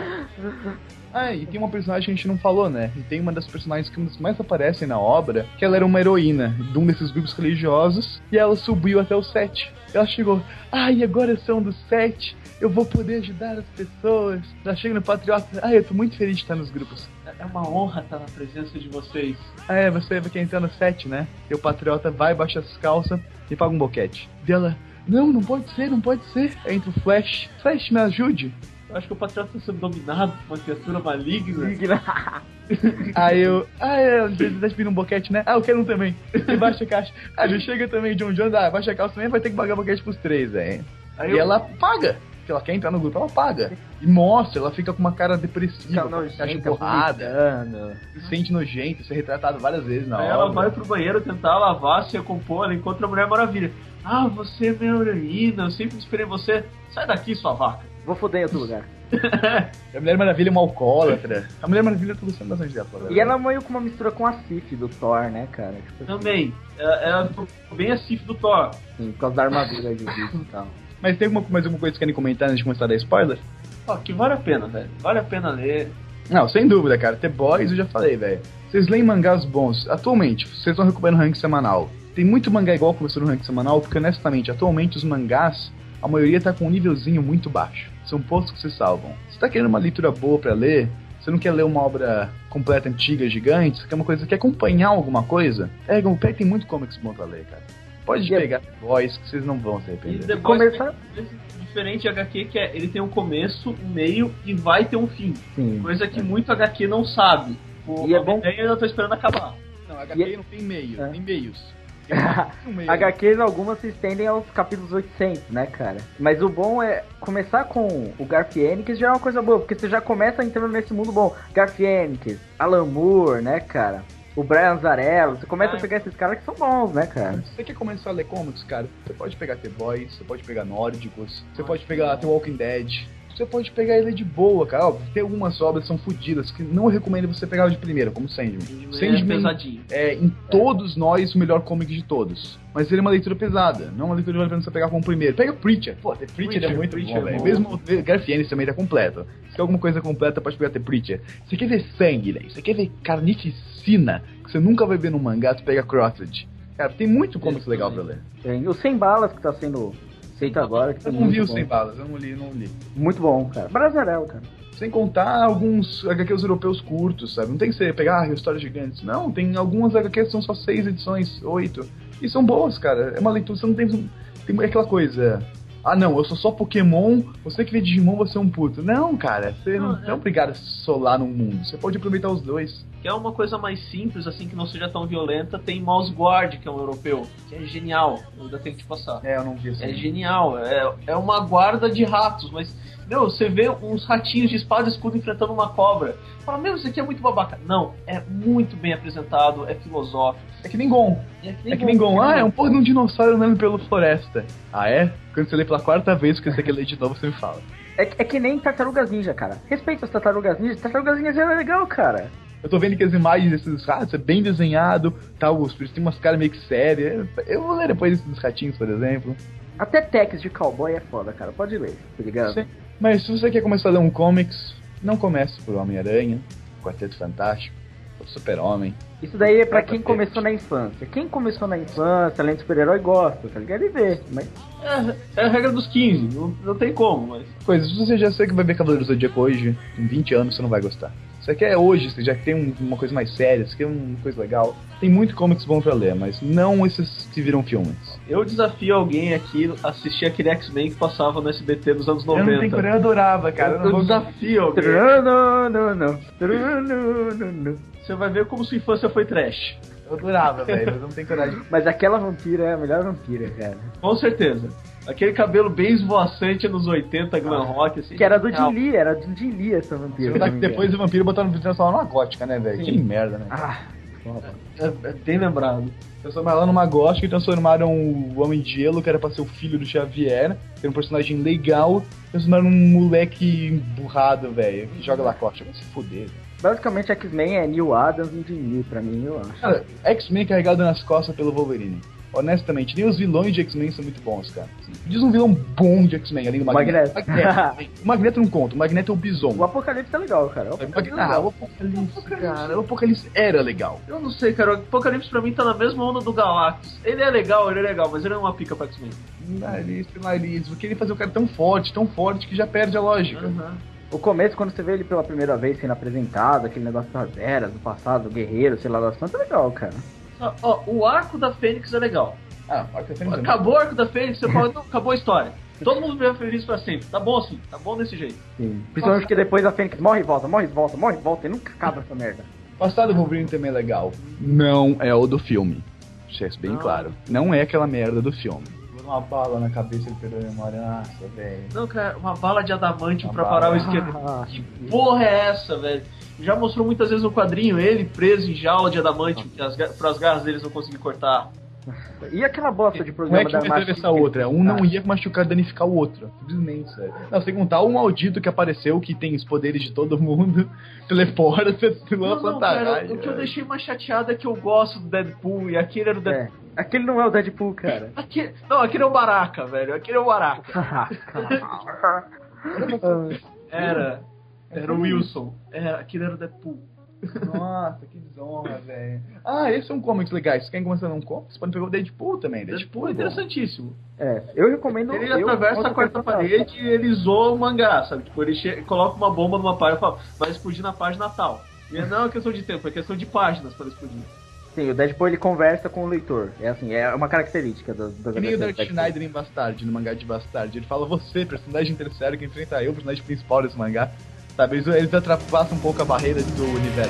E tem uma personagem que a gente não falou, né? E tem uma das personagens que mais aparecem na obra, que ela era uma heroína de um desses grupos religiosos, e ela subiu até o 7. Ela chegou, e agora eu sou um dos 7, eu vou poder ajudar as pessoas. Ela chega no Patriota, eu tô muito feliz de estar nos grupos. É uma honra estar na presença de vocês. Você quer entrar no 7, né? E o Patriota vai, baixa as calças e paga um boquete. E ela, não pode ser. Aí entra o Flash, me ajude. Eu acho que o Patriota está sendo dominado por uma criatura maligna. Aí eu, você tá pedindo um boquete, né? Eu quero um também. E baixa a caixa. Já chega também John Jones, baixa a calça também, vai ter que pagar boquete pros 3, velho. E ela paga. que ela quer entrar no grupo, ela paga. E mostra, ela fica com uma cara depressiva, nojenta, borrada, se sente nojenta, isso é retratado várias vezes na Aí obra. ela vai pro banheiro tentar lavar, se recompor, ela encontra a Mulher Maravilha. Ah, você é minha heroína, eu sempre esperei você. Sai daqui, sua vaca. Vou foder em outro lugar. A Mulher Maravilha é uma alcoólatra. A Mulher Maravilha eu tô gostando bastante dela. E ela é meio com uma mistura com a Sif do Thor, né, cara? Tipo, Também. Ela ficou bem a Sif do Thor. sim, por causa da armadura de bicho e tal. Mas tem mais alguma coisa que querem comentar antes de começar a dar spoiler? Ó, que vale a pena, velho. Vale a pena ler. Não, sem dúvida, cara. The Boys eu já falei, velho. Vocês leem mangás bons. Atualmente, vocês estão recuperando ranking semanal. Tem muito mangá igual começou no ranking semanal, porque honestamente, atualmente os mangás, a maioria tá com um nívelzinho muito baixo. São poucos que se salvam. Você tá querendo uma leitura boa pra ler? Você não quer ler uma obra completa, antiga, gigante? Você quer uma coisa, quer acompanhar alguma coisa? Tem muito comics bom pra ler, cara. Pode pegar The Boys, que vocês não vão se arrepender. E The Boys diferente de HQ, que ele tem um começo, um meio e vai ter um fim. Sim. Coisa que muito HQ não sabe. E é bom. Eu ainda tô esperando acabar. Não, HQ não tem meio, tem meios. HQs algumas se estendem aos capítulos 800, né, cara? Mas o bom é começar com o Garth Ennis, já é uma coisa boa, porque você já começa entrando nesse mundo bom. Garth Ennis, Alan Moore, né, cara? O Brian Azzarello, você começa a pegar esses caras que são bons, né, cara? Se você quer começar a ler comics, cara, você pode pegar The Boys, você pode pegar Nórdicos, você pode pegar The Walking Dead, você pode pegar ele de boa, cara. Óbvio, tem algumas obras que são fodidas, que não recomendo você pegar de primeira, como Sandman. Sandman é pesadinho. É, em todos nós, o melhor comic de todos. Mas ele é uma leitura pesada, não é uma leitura que vale a pena você pegar como primeiro. Pega Preacher. Pô, The Preacher é muito bom, velho. Mesmo o Garth Ennis também tá completo. Se quer alguma coisa completa, pode pegar The Preacher. Você quer ver sangue, velho? Você quer ver carnificina, que você nunca vai ver no mangá, tu pega Crossed. Cara, tem muito comics legal pra ler. Tem o Sem Balas, que tá sendo feito agora. Que eu não vi o Sem Balas, eu não li. Muito bom, cara. Brasileiro, cara. Sem contar alguns HQs europeus curtos, sabe? Não tem que ser pegar histórias gigantes. Não, tem algumas HQs que são só 6 edições, 8. E são boas, cara. É uma leitura, você não tem aquela coisa... Ah, não, eu sou só Pokémon, você que vê Digimon, você é um puto. Não, cara, você não é obrigado a solar num mundo. Você pode aproveitar os dois. Que é uma coisa mais simples, assim, que não seja tão violenta. Tem Mouse Guard, que é um europeu, que é genial. Eu ainda tenho que te passar. É, eu não vi assim. É genial. É uma guarda de ratos, mas... Meu, você vê uns ratinhos de espada e escudo enfrentando uma cobra. Fala, meu, isso aqui é muito babaca. Não, é muito bem apresentado, é filosófico. É que nem Gon. É que nem Gon. Ah, é um porra de um dinossauro andando pela floresta. Ah, é? Quando você lê pela quarta vez que você quer ler de novo, você me fala. É que nem Tartarugas Ninja, cara. Respeita as Tartarugas Ninja. Tartarugas Ninja é legal, cara. Eu tô vendo que as imagens desses ratos é bem desenhado, tal, tem umas caras meio que sérias. Eu vou ler depois desses ratinhos, por exemplo. Até Tex de cowboy é foda, cara. Pode ler, tá ligado? Sim. Mas se você quer começar a ler um comics, não comece por Homem-Aranha, Quarteto Fantástico, o Super-Homem. Isso daí é pra quem começou na infância. Quem começou na infância, além de super-herói, gosta, tá ligado? Ele vê, mas... É a regra dos 15, não tem como, mas... Coisa, se você já sabe que vai ver Cavaleiros do Zodíaco hoje, em 20 anos você não vai gostar. Você quer hoje, você já tem uma coisa mais séria, você quer uma coisa legal. Tem muito comics bom pra ler, mas não esses que viram filmes. Eu desafio alguém aqui a assistir aquele X-Men que passava no SBT dos anos 90. Eu não tenho coragem, eu adorava, cara. Eu desafio alguém. Não. Você vai ver como sua infância foi trash. Eu adorava, velho, mas eu não tenho coragem. Mas aquela vampira é a melhor vampira, cara. Com certeza. Aquele cabelo bem esvoaçante nos 80, glam rock, assim. Que era do Jim Lee essa vampira. Depois o vampiro botaram no transformar numa gótica, né, velho? Que merda, né? É bem lembrado. Transformaram ela numa gótica e transformaram o Homem de Gelo, que era pra ser o filho do Xavier, que era um personagem legal, transformaram num moleque emburrado, velho, que joga Lacoste. Vai se fuder, velho. Basicamente, X-Men é Neil Adams e Jim Lee, pra mim, eu acho. Cara, X-Men carregado nas costas pelo Wolverine. Honestamente, nem os vilões de X-Men são muito bons, cara. Diz um vilão bom de X-Men, além do Magneto. O Magneto não conta, o Magneto é o Bison. O Apocalipse é legal, cara. O Apocalipse, cara. O Apocalipse era legal. Eu não sei, cara. O Apocalipse pra mim tá na mesma onda do Galactus. Ele é legal, mas ele é uma pica pra X-Men. Nariz. Eu queria fazer o cara tão forte que já perde a lógica. O começo, quando você vê ele pela primeira vez sendo apresentado, aquele negócio das eras, do passado, do guerreiro, sei lá, das tantas, é legal, cara. Ó, o arco da Fênix é legal. O arco da Fênix acabou o arco da Fênix, você fala, acabou a história. Todo mundo veio feliz pra sempre. Tá bom assim, tá bom desse jeito. Sim. Principalmente porque depois a Fênix morre e volta, e nunca acaba essa merda. O passado do Wolverine também é legal. Não é o do filme. Isso é bem claro. Não é aquela merda do filme. uma bala na cabeça ele perdeu a memória. Nossa, velho. Não, cara, uma bala de adamantium pra parar o esqueleto. Que porra é essa, velho? Já mostrou muitas vezes no quadrinho ele preso em jaula de adamantium, que pras garras deles não conseguir cortar. E aquela bosta de Como programa é que vai atravessar a outra? Um não ia machucar, danificar o outro. Simplesmente, sério. Não, sem contar o maldito que apareceu, que tem os poderes de todo mundo, teleporta, lança cara, o que eu deixei mais chateado é que eu gosto do Deadpool, e aquele era o Deadpool. Aquele não é o Deadpool, cara. Aquele é o Baraka, velho. Aquele é o Baraka. Era o Wilson. Aquele era o Deadpool. Nossa, que desonra, velho. Ah, esses são comics legais. Se querem começar num comic, você pode pegar o Deadpool também. Deadpool é interessantíssimo. Eu recomendo... Ele atravessa a quarta parede e ele zoa o mangá, sabe? Tipo, ele coloca uma bomba numa página e fala, vai explodir na página tal. E não é questão de tempo, é questão de páginas para explodir. Sim, o Deadpool ele conversa com o leitor. É assim, é uma característica do que nem o Dark Schneider em Bastard, no mangá de Bastard. Ele fala, você, personagem terceiro, que enfrenta eu, personagem principal desse mangá. Sabe, eles ultrapassam um pouco a barreira do universo.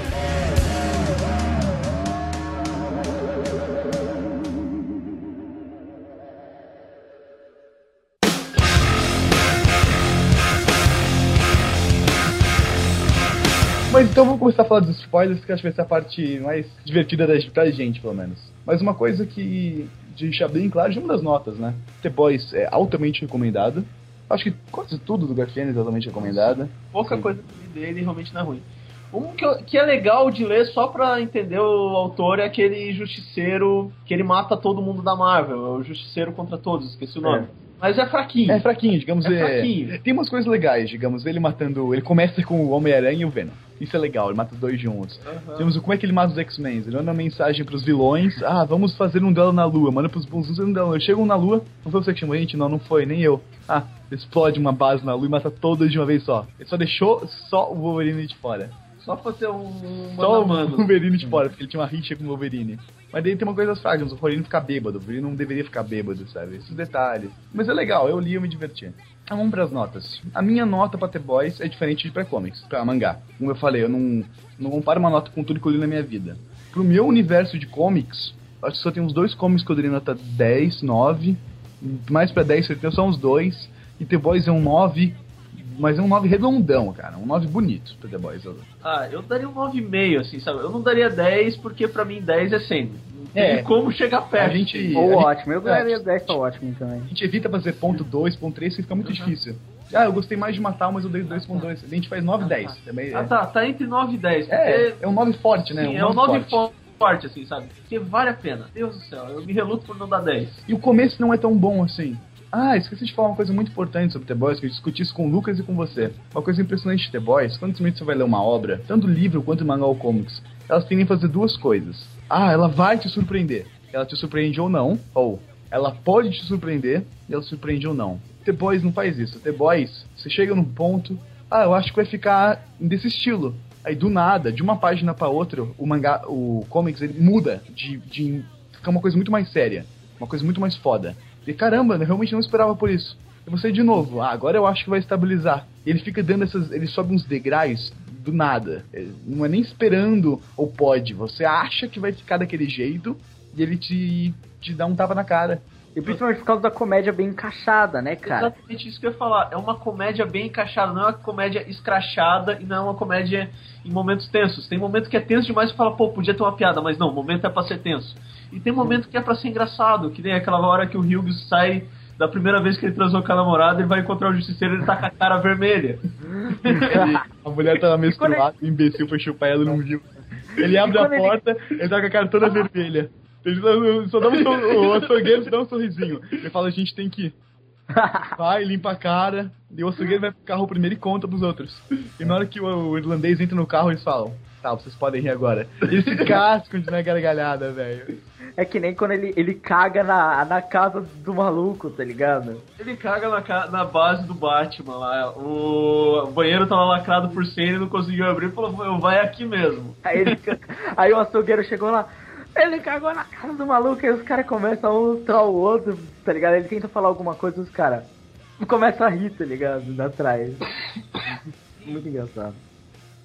Mas então vamos começar a falar dos spoilers, que acho que vai ser a parte mais divertida pra gente, pelo menos. Mas uma coisa que deixa bem claro de uma das notas, né? The Boys é altamente recomendado. Acho que quase tudo do Garfield é altamente recomendada. Pouca coisa dele realmente não é ruim. Um que é legal de ler só pra entender o autor é aquele Justiceiro que ele mata todo mundo da Marvel. É o Justiceiro contra todos, esqueci o nome. Mas é fraquinho. É fraquinho, digamos. Fraquinho. Tem umas coisas legais, digamos. Ele matando... Ele começa com o Homem-Aranha e o Venom. Isso é legal, ele mata os dois juntos. Temos como é que ele mata os X-Men. Ele manda uma mensagem pros vilões. Vamos fazer um duelo na Lua. Manda pros bonzinhos um duelo. Chegam na Lua. Não foi você que chamou a gente? Não foi, nem eu. Explode uma base na Lua e mata todos de uma vez só. Ele só deixou só o Wolverine de fora. Só pra ter só o Wolverine de fora, porque ele tinha uma rixa com o Wolverine. Mas daí tem uma coisa frágil, o Wolverine fica bêbado. O Wolverine não deveria ficar bêbado, sabe? Esses detalhes. Mas é legal, eu li e eu me diverti. Vamos pras notas. A minha nota pra The Boys é diferente de pra comics, pra mangá. Como eu falei, eu não comparo uma nota com tudo que eu li na minha vida. Pro meu universo de comics, acho que só tem uns 2 comics que eu dei nota 10, 9. Mais pra 10, certeza, são uns 2. E The Boys é um 9, mas é um 9 redondão, cara. Um 9 bonito pra The Boys. Eu daria um 9,5, assim, sabe? Eu não daria 10, porque pra mim 10 é 100. Não tem como chegar perto. Ótimo, eu daria 10 pra ótimo também. A gente evita fazer ponto 2, ponto 3, que fica muito difícil. Eu gostei mais de Matar, mas eu dei 2.2. A gente faz 9 e 10. Também, tá entre 9 e 10. É um 9 forte, né? Sim, é um 9 forte, assim, sabe? Porque vale a pena. Deus do céu, eu me reluto por não dar 10. E o começo não é tão bom assim. Esqueci de falar uma coisa muito importante sobre The Boys, que eu discuti isso com o Lucas e com você. Uma coisa impressionante de The Boys, quando você vai ler uma obra, tanto livro quanto mangá ou comics, elas tendem a fazer 2 coisas. Ela vai te surpreender. Ela te surpreende ou não, ou ela pode te surpreender e ela te surpreende ou não. The Boys não faz isso. The Boys, você chega num ponto, eu acho que vai ficar desse estilo. Aí do nada, de uma página pra outra, o mangá, o comics, ele muda de ficar uma coisa muito mais séria, uma coisa muito mais foda. E caramba, eu realmente não esperava por isso. E você de novo, agora eu acho que vai estabilizar. E ele fica dando ele sobe uns degraus do nada. Ele não é nem esperando ou pode. Você acha que vai ficar daquele jeito e ele te dá um tapa na cara. E principalmente por causa da comédia bem encaixada, né, cara? Exatamente isso que eu ia falar. É uma comédia bem encaixada, não é uma comédia escrachada e não é uma comédia em momentos tensos. Tem momento que é tenso demais e fala, podia ter uma piada, mas não, o momento é pra ser tenso. E tem momento que é pra ser engraçado, que nem aquela hora que o Hughes sai da primeira vez que ele transou com a namorada, ele vai encontrar o Justiceiro e ele tá com a cara vermelha. A mulher tava menstruada, o imbecil foi chupar ela e não viu. Ele abre a porta, ele tá com a cara toda vermelha. Ele só dá o açougueiro dá um sorrisinho. Ele fala, a gente tem que ir. Vai, limpa a cara. E o açougueiro vai pro carro primeiro e conta pros outros. E na hora que o irlandês entra no carro, eles falam, vocês podem rir agora. E eles se cascam de gargalhada, velho. É que nem quando ele caga na casa do maluco, tá ligado? Ele caga na base do Batman lá. O banheiro tava lacrado por cima, ele não conseguiu abrir e falou, vai aqui mesmo. Aí o açougueiro chegou lá, ele cagou na casa do maluco, aí os caras começam a um ultrar o outro, tá ligado? Ele tenta falar alguma coisa e os caras começam a rir, tá ligado? Da trás. Muito engraçado.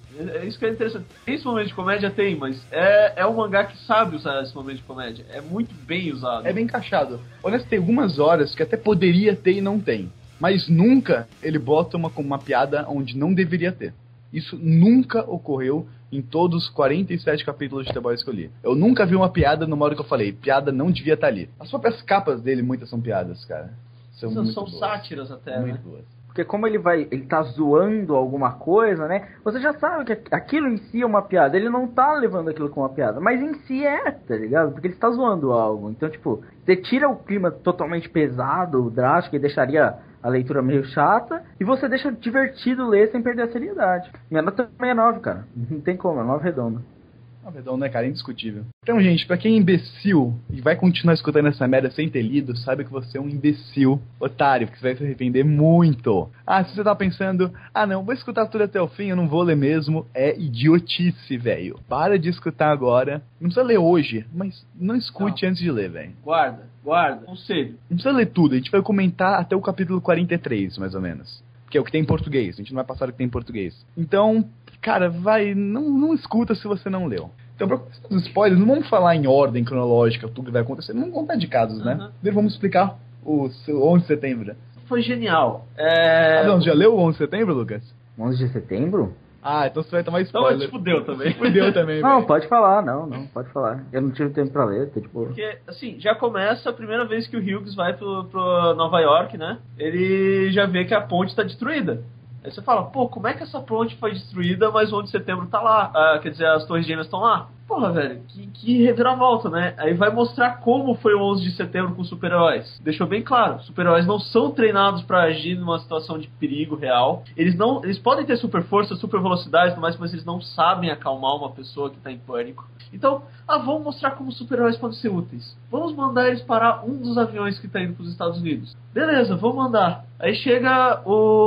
É isso que é interessante. Tem esse momento de comédia? Tem, mas é um mangá que sabe usar esse momento de comédia. É muito bem usado. É bem encaixado. Honesto, tem algumas horas que até poderia ter e não tem. Mas nunca ele bota uma piada onde não deveria ter. Isso nunca ocorreu em todos os 47 capítulos de The Boys que eu li. Eu nunca vi uma piada no modo que eu falei. Piada não devia estar ali. As próprias capas dele, muitas são piadas, cara. São sátiras até, muito né? boas. Porque como ele tá zoando alguma coisa, né? Você já sabe que aquilo em si é uma piada. Ele não tá levando aquilo como uma piada. Mas em si tá ligado? Porque ele está zoando algo. Então, tipo, você tira o clima totalmente pesado, drástico, e deixaria a leitura meio chata. E você deixa divertido ler sem perder a seriedade. Minha nota também é 9, cara. Não tem como, é 9 redondo. Redondo, né, cara? Indiscutível. Então, gente, pra quem é imbecil e vai continuar escutando essa merda sem ter lido, sabe que você é um imbecil otário, que você vai se arrepender muito. Ah, se você tá pensando, não, vou escutar tudo até o fim, eu não vou ler mesmo, é idiotice, velho. Para de escutar agora. Não precisa ler hoje, mas não escute antes de ler, velho. Guarda. Conselho. Não precisa ler tudo, a gente vai comentar até o capítulo 43, mais ou menos. Que é o que tem em português, a gente não vai passar o que tem em português. Então, cara, não escuta se você não leu. Então, pra começar os spoilers, não vamos falar em ordem cronológica, tudo que vai acontecer, não vamos contar de casos, né? Primeiro vamos explicar o 11 de setembro. Foi genial. Não, já leu o 11 de setembro, Lucas? 11 de setembro? Então você vai tomar spoiler. Então, fudeu também. Fudeu também, não, pode falar, não, pode falar. Eu não tive tempo pra ler, tipo... Porque, assim, já começa a primeira vez que o Hughes vai pro Nova York, né? Ele já vê que a ponte tá destruída. Aí você fala, como é que essa ponte foi destruída, mas o 11 de setembro tá lá? Quer dizer, as Torres Gêmeas estão lá? Porra, velho, que reviravolta, né? Aí vai mostrar como foi o 11 de setembro com os super-heróis. Deixou bem claro, super-heróis não são treinados pra agir numa situação de perigo real. Eles podem ter super força, super velocidade e tudo mais, mas eles não sabem acalmar uma pessoa que tá em pânico. Então, vamos mostrar como os super-heróis podem ser úteis. Vamos mandar eles parar um dos aviões que tá indo pros Estados Unidos. Beleza, vamos mandar. Aí chega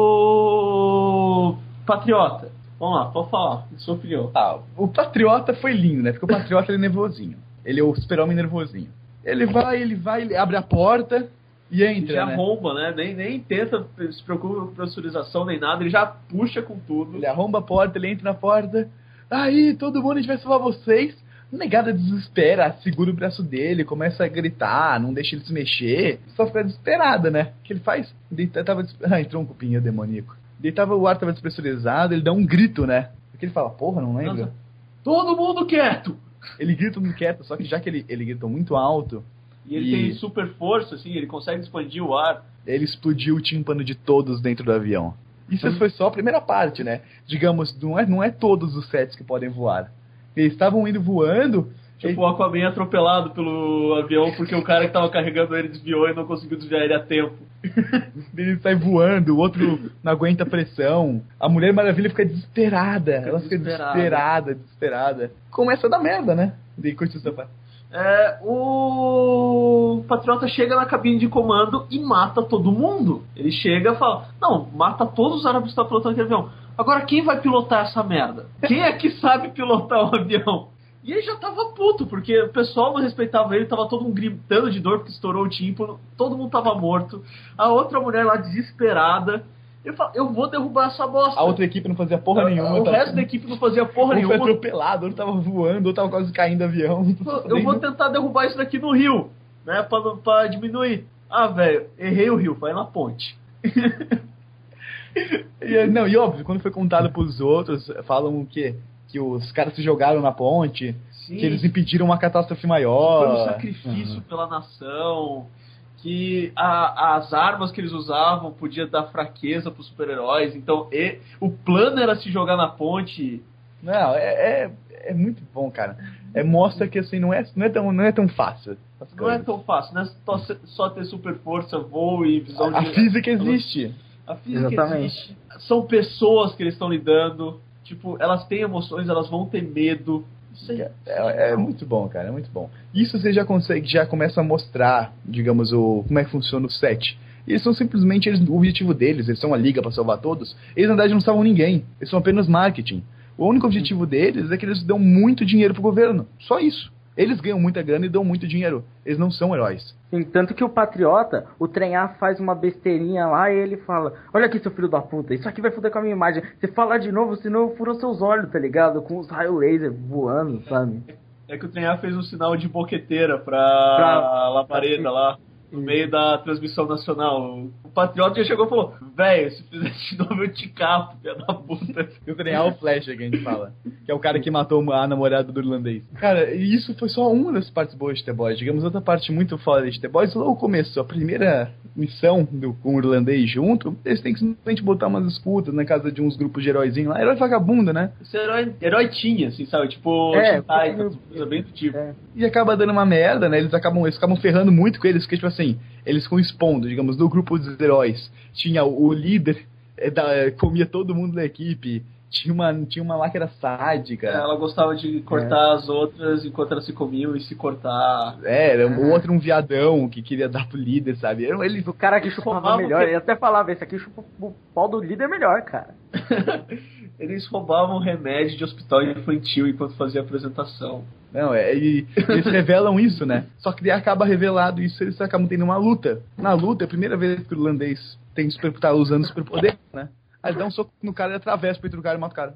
o Patriota. Vamos lá, pode falar, sua opinião. O Patriota foi lindo, né? Porque o Patriota ele é nervosinho. Ele é o super-homem nervosinho. Ele abre a porta e entra, já né? arromba, né? Nem tenta se preocupa com pressurização nem nada, ele já puxa com tudo. Ele arromba a porta, ele entra na porta. Aí, todo mundo, a gente vai salvar vocês. A negada desespera, segura o braço dele, começa a gritar, não deixa ele se mexer. Só fica desesperada, né? O que ele faz? Entrou um cupinho demoníaco. O ar tava despressurizado, ele dá um grito, né? Porque ele fala, porra, não lembra? Nossa, todo mundo quieto! Ele grita muito quieto, só que já que ele gritou muito alto... E ele tem super força, assim, ele consegue expandir o ar. Ele explodiu o tímpano de todos dentro do avião. Isso foi só a primeira parte, né? Digamos, não é todos os sets que podem voar. Eles estavam indo voando... Tipo, o Aquaman atropelado pelo avião porque o cara que tava carregando ele desviou e não conseguiu desviar ele a tempo. Ele sai voando, o outro não aguenta a pressão. A Mulher Maravilha fica desesperada. Ela fica desesperada. Começa a dar merda, né? O Patriota chega na cabine de comando e mata todo mundo. Ele chega e fala, não, mata todos os árabes que estão pilotando aquele avião. Agora quem vai pilotar essa merda? Quem é que sabe pilotar um avião? E ele já tava puto, porque o pessoal não respeitava ele, tava todo mundo gritando de dor porque estourou o tímpano, todo mundo tava morto. A outra mulher lá desesperada. Ele fala, eu vou derrubar essa bosta. A outra equipe não fazia porra nenhuma. O resto da equipe não fazia porra nenhuma. Um foi atropelado, outro tava voando, outro tava quase caindo do avião. Eu vou tentar derrubar isso daqui no rio, né, pra diminuir. Velho, errei o rio, vai na ponte. E óbvio, quando foi contado pros outros, falam o quê? Que os caras se jogaram na ponte, sim, que eles impediram uma catástrofe maior. Foi um sacrifício pela nação, que as armas que eles usavam podiam dar fraqueza pros super-heróis, então o plano era se jogar na ponte. Não, é muito bom, cara. Mostra que assim, não é tão fácil. Não é tão fácil, não é só ter super força, voo e visão de... A física existe. A física existe. São pessoas que eles estão lidando. Tipo, elas têm emoções, elas vão ter medo. É muito bom, cara, é muito bom. Isso você já começa a mostrar, digamos, como é que funciona o set. Eles são simplesmente, o objetivo deles, eles são uma liga pra salvar todos, eles na verdade não salvam ninguém, eles são apenas marketing. O único objetivo deles é que eles dão muito dinheiro pro governo, só isso. Eles ganham muita grana e dão muito dinheiro. Eles não são heróis. Sim, tanto que o Patriota, o Trem-A faz uma besteirinha lá e ele fala: olha aqui, seu filho da puta, isso aqui vai foder com a minha imagem. Você falar de novo, senão eu furo seus olhos, tá ligado? Com os raios laser voando, sabe? É que o Trem-A fez um sinal de boqueteira pra labareda lá, no meio da transmissão nacional. O Patriota já chegou e falou: velho, se fizer de novo eu te capo, filha da puta. E o Trem-A é o Flash, que a gente fala. Que é o cara que matou a namorada do irlandês. Cara, e isso foi só uma das partes boas de The Boys. Digamos, outra parte muito foda de The Boys, logo começou. A primeira missão com o irlandês junto, eles têm que simplesmente botar umas disputas na casa de uns grupos de heróizinhos lá. Herói vagabundo, né? Esse herói tinha, assim, sabe? Tipo, coisa bem do tipo. E acaba dando uma merda, né? Eles acabam ferrando muito com eles, porque, tipo assim, eles ficam expondo, digamos, no grupo dos heróis. Tinha o líder, comia todo mundo da equipe. Tinha uma lá que era sádica. Ela gostava de cortar as outras enquanto elas se comiam e se cortar. O outro um viadão que queria dar pro líder, sabe? O cara que chupava melhor, ele até falava, esse aqui chupa o pau do líder melhor, cara. Eles roubavam remédio de hospital infantil enquanto fazia a apresentação. Não, eles revelam isso, né? Só que daí acaba revelado isso, eles acabam tendo uma luta. Na luta, é a primeira vez que o irlandês tá usando superpoder, né? Aí ele dá um soco no cara, ele atravessa o peito do cara e mata o cara.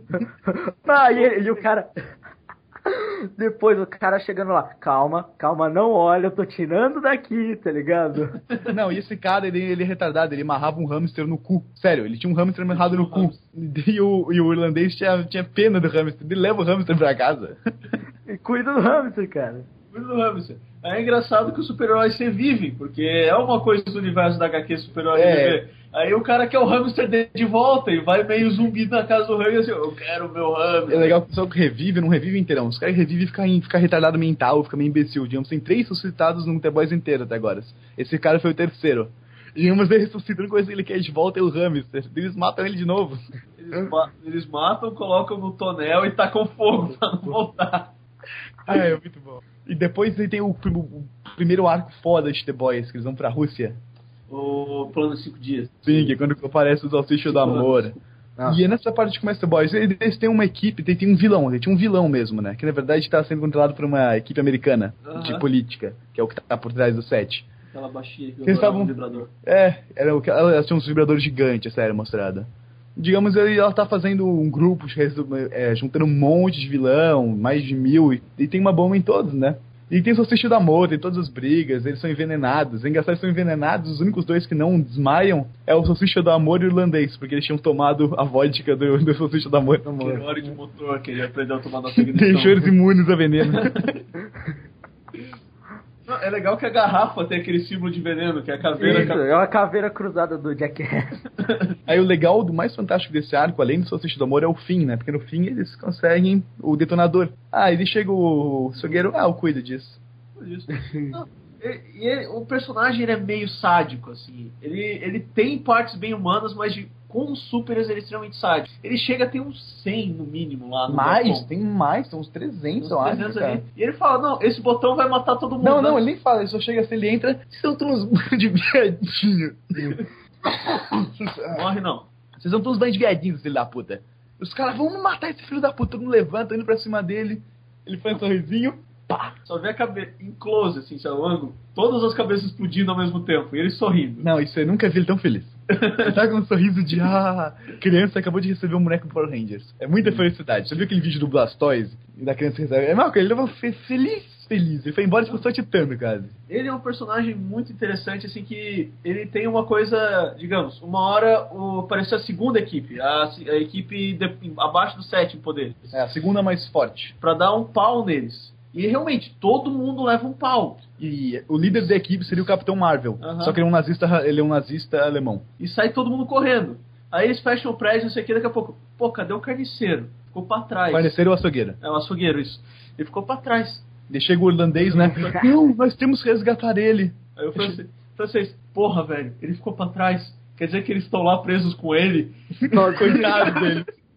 E o cara... Depois o cara chegando lá, calma, não olha, eu tô tirando daqui, tá ligado? Não, e esse cara, ele é retardado, ele amarrava um hamster no cu. Sério, ele tinha um hamster amarrado no cu. E o irlandês tinha pena do hamster, ele leva o hamster pra casa. E cuida do hamster, cara. Cuida do hamster. É engraçado que os super-heróis revivem, porque é uma coisa do universo da HQ super-herói reviver. Aí o cara quer o hamster de volta e vai meio zumbi na casa do hamster assim, eu quero o meu hamster. É legal que o pessoal que revive, não revive inteirão. Os caras revivem e fica retardado mental, fica meio imbecil. Digamos, tem 3 ressuscitados no The Boys inteiro até agora. Esse cara foi o terceiro. E umas vezes ressuscitam, a única coisa que ele quer de volta é o hamster. Eles matam ele de novo. Eles matam, colocam no tonel e tacam fogo pra não voltar. É muito bom. E depois ele tem o primeiro arco foda de The Boys, que eles vão pra Rússia. O plano de 5 dias. Sim, que é quando aparece os Salsicha do Amor. E é nessa parte que começa The Boys. Eles têm uma equipe, tem um vilão, ele tinha um vilão mesmo, né? Que na verdade tá sendo controlado por uma equipe americana de política, que é o que tá por trás do set. Aquela baixinha que eles estavam... um vibrador. Elas tinham uns vibradores gigantes, a série mostrada. Digamos, ela tá fazendo um grupo, juntando um monte de vilão, mais de 1000, e tem uma bomba em todos, né? E tem o Salsicha do Amor, tem todas as brigas, eles são envenenados. É engraçado, eles são envenenados, os únicos 2 que não desmaiam é o Salsicha do Amor e o irlandês, porque eles tinham tomado a vodka do Salsicha do Amor. Aquele óleo de motor que ele aprendeu a tomar na ignição. Deixou eles imunes a veneno. Não, é legal que a garrafa tem aquele símbolo de veneno, que é a caveira... Isso, é uma caveira cruzada do Jackass. Aí o legal, do mais fantástico desse arco, além do Salsicha do Amor, é o fim, né? Porque no fim eles conseguem o detonador. Ele chega o açougueiro, eu cuido disso. Não, o personagem ele é meio sádico, assim. Ele tem partes bem humanas, mas com os supers ele é extremamente sádico. Ele chega a ter uns 100 no mínimo lá no Mais? Tem mais, tem uns 300, eu acho, cara. E ele fala, não, esse botão vai matar todo mundo. Não, ele nem fala, ele só chega assim, ele entra, são todos uns de viadinho. Morre não. Vocês são todos banhos de viadinhos, filho da puta. Os caras vão matar esse filho da puta, todo mundo levanta, indo pra cima dele, ele faz um sorrisinho, pá. Só vê a cabeça, em close, assim, seu ângulo, todas as cabeças explodindo ao mesmo tempo, e ele sorrindo. Não, isso eu nunca vi ele tão feliz. Ele tá com um sorriso de, criança acabou de receber um boneco do Power Rangers. É muita felicidade. Você viu aquele vídeo do Blastoise, da criança recebe? É mal, ele tava feliz. Ele foi embora e ficou só titando, cara. Ele é um personagem muito interessante, assim, que ele tem uma coisa, digamos, uma hora apareceu a segunda equipe, a equipe abaixo do 7 em poder. É, a segunda mais forte. Pra dar um pau neles. E realmente, todo mundo leva um pau. E o líder da equipe seria o Capitão Marvel. Só que ele é um nazista alemão. E sai todo mundo correndo. Aí eles fecham o prédio, não sei o que, daqui a pouco, cadê o carniceiro? Ficou pra trás. O carniceiro ou o açougueiro? É, o açougueiro, isso. Ele ficou pra trás. E chega o irlandês, né? Não, nós temos que resgatar ele. Aí o francês, porra, velho, ele ficou pra trás. Quer dizer que eles estão lá presos com ele? Coitado dele.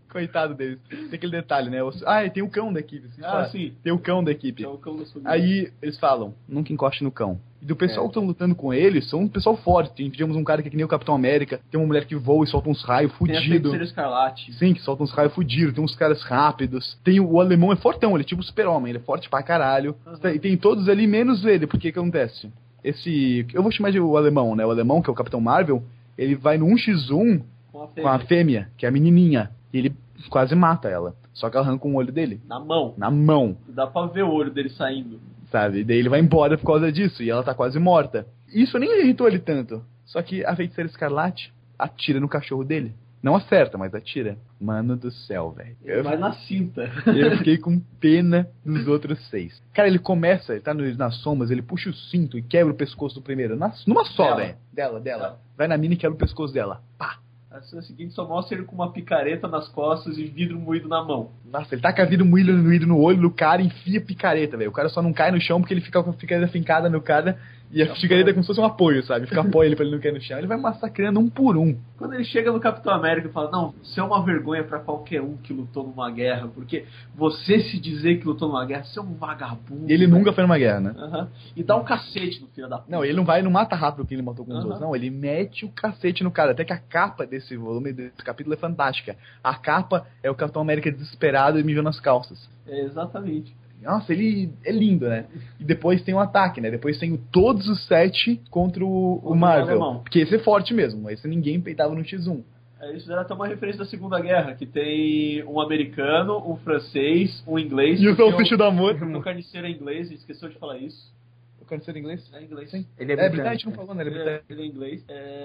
Coitado deles. Tem aquele detalhe, né? E tem o cão da equipe. Sim. Tem o cão da equipe. É o cão da sua Aí eles falam, nunca encoste no cão. E do pessoal que estão lutando com eles, são um pessoal forte. Tem, digamos, um cara que é que nem o Capitão América. Tem uma mulher que voa e solta uns raios fudidos. Tem a Feiticeira Escarlate. Sim, que solta uns raios fudidos. Tem uns caras rápidos. Tem o alemão, é fortão. Ele é tipo super-homem. Ele é forte pra caralho. E tem todos ali, menos ele. Porque que acontece? Eu vou chamar de o alemão, né? O alemão, que é o Capitão Marvel, ele vai no 1x1 com a fêmea, que é a menininha. E ele quase mata ela. Só que arranca um olho dele. Na mão. Na mão. Dá pra ver o olho dele saindo. Sabe? E daí ele vai embora por causa disso. E ela tá quase morta. Isso nem irritou ele tanto. Só que a Feiticeira Escarlate atira no cachorro dele. Não acerta, mas atira. Mano do céu, velho. Vai na cinta. Eu fiquei com pena dos outros 6. Cara, ele tá nas sombras, ele puxa o cinto e quebra o pescoço do primeiro. Numa só, velho. Dela. Vai na mina e quebra o pescoço dela. Pá. A cena seguinte só mostra ele com uma picareta nas costas e vidro moído na mão. Nossa, ele taca vidro moído no olho do cara e enfia picareta, velho. O cara só não cai no chão porque ele fica com a picareta fincada no cara e a picareta é como se fosse um apoio, sabe? Fica apoio ele pra ele não cair no chão. Ele vai massacrando um por um. Quando ele chega no Capitão América e fala, não, isso é uma vergonha pra qualquer um que lutou numa guerra, porque você se dizer que lutou numa guerra, você é um vagabundo. Ele nunca foi numa guerra, né? E dá um cacete no filho da puta. Não, ele não mata rápido quem ele matou com os outros. Não, ele mete o cacete no cara. Até que a capa desse volume, desse capítulo é fantástica. A capa é o Capitão América desesperado e mijando nas calças. Exatamente. Nossa, ele é lindo, né? E depois tem o ataque, né? Depois tem todos os 7 contra o Marvel. Porque esse é forte mesmo. Esse ninguém peitava no X1. Eles fizeram até uma referência da Segunda Guerra, que tem um americano, um francês, um inglês... E o Salsicha do Amor. O carniceiro é inglês, a gente esqueceu de falar isso. O carniceiro é inglês? É inglês. Sim. Ele é britânico, a gente não falou, né? Ele é inglês.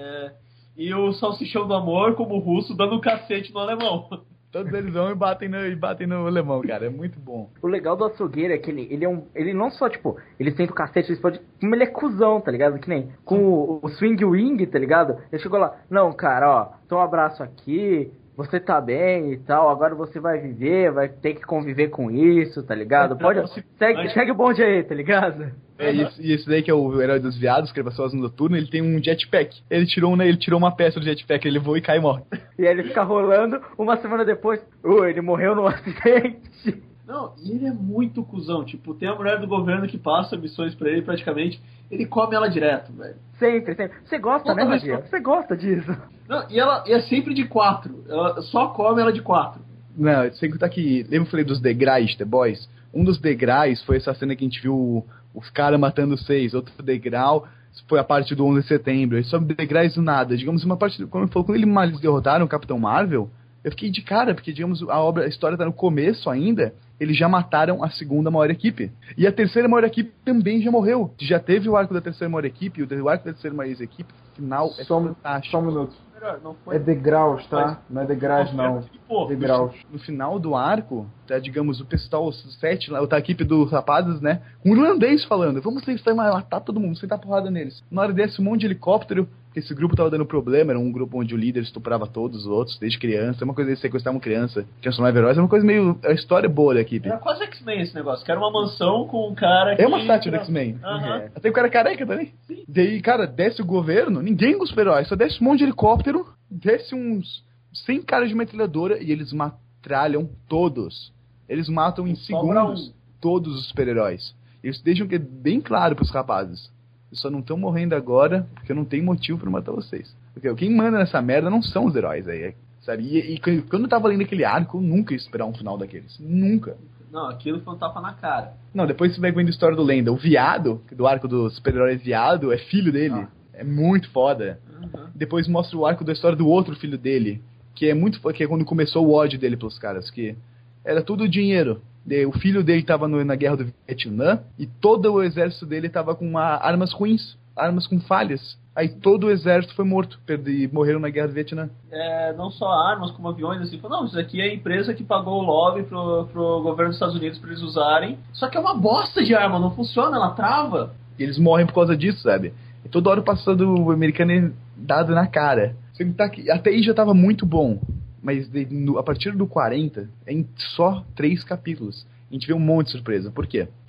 E o Salsichão do Amor, como russo, dando um cacete no alemão. Todos eles vão e batem no alemão, cara. É muito bom. O legal do açougueiro é que ele não só, tipo, ele senta o cacete, como ele é cuzão, tá ligado? Que nem com o Swing Wing, tá ligado? Ele chegou lá, não, cara, ó, toma um abraço aqui, você tá bem e tal, agora você vai viver, vai ter que conviver com isso, tá ligado? Segue o bonde aí, tá ligado? E esse daí que é o herói dos viados, que ele passou as noturnas, ele tem um jetpack. Ele tirou uma peça do jetpack, ele voa e cai e morre. E aí ele fica rolando, uma semana depois, ele morreu num acidente. Não, e ele é muito cuzão. Tipo, tem a mulher do governo que passa missões pra ele praticamente, ele come ela direto, velho. Sempre. Você gosta, né, Magia? Você gosta disso. Não, e é sempre de 4. Ela só come ela de 4. Não, sem contar que... Lembra que eu falei dos degraus, The Boys? Um dos degraus foi essa cena que a gente viu os caras matando os 6. Outro degrau foi a parte do 11 de setembro. Eles sobre degraus do nada. Digamos, uma parte... Quando eles derrotaram o Capitão Marvel, eu fiquei de cara, porque, digamos, a história tá no começo ainda. Eles já mataram a segunda maior equipe. E a terceira maior equipe também já morreu. Já teve o arco da terceira maior equipe, e o arco da terceira maior equipe final é fantástico. Só um minuto. É degraus, tá? Não é degraus, não. Degraus. No final do arco, tá, digamos, o pessoal, os 7, a equipe dos rapazes, né? Um irlandês falando, vamos matar todo mundo, sentar porrada neles. Na hora desse, um monte de helicóptero, porque esse grupo tava dando problema, era um grupo onde o líder estuprava todos os outros, desde criança, uma coisa de sequestrar uma criança, transformar em heróis, é uma coisa meio... A história boa da equipe. Era quase X-Men esse negócio, que era uma mansão com um cara que... É uma sátira do X-Men. Até o cara careca também. Sim. Daí, cara, desce o governo, ninguém gosta de heróis, só desce um monte de helicóptero, desce uns 100 caras de metralhadora e eles matralham todos. Eles matam em segundos todos os super-heróis. Eles deixam que é bem claro pros rapazes. Eles só não estão morrendo agora porque eu não tenho motivo pra matar vocês. Porque quem manda nessa merda não são os heróis aí, sabe? E quando eu tava lendo aquele arco, eu nunca ia esperar um final daqueles. Nunca. Não, aquilo foi um tapa na cara. Não, depois você vai vendo a história do Lenda. O viado, do arco do super-herói viado, é filho dele. É muito foda. Depois mostra o arco da história do outro filho dele, que é quando começou o ódio dele pelos caras, que era tudo dinheiro. O filho dele tava na guerra do Vietnã e todo o exército dele tava com armas ruins, armas com falhas. Aí todo o exército foi morto, morreram na guerra do Vietnã. Não só armas, como aviões, assim. Não, isso aqui é a empresa que pagou o lobby pro governo dos Estados Unidos pra eles usarem. Só que é uma bosta de arma, não funciona, ela trava. E eles morrem por causa disso, sabe? E toda hora passando o americano dado na cara. Até aí já tava muito bom. Mas a partir do 40, é em só 3 capítulos. A gente vê um monte de surpresa. Por quê?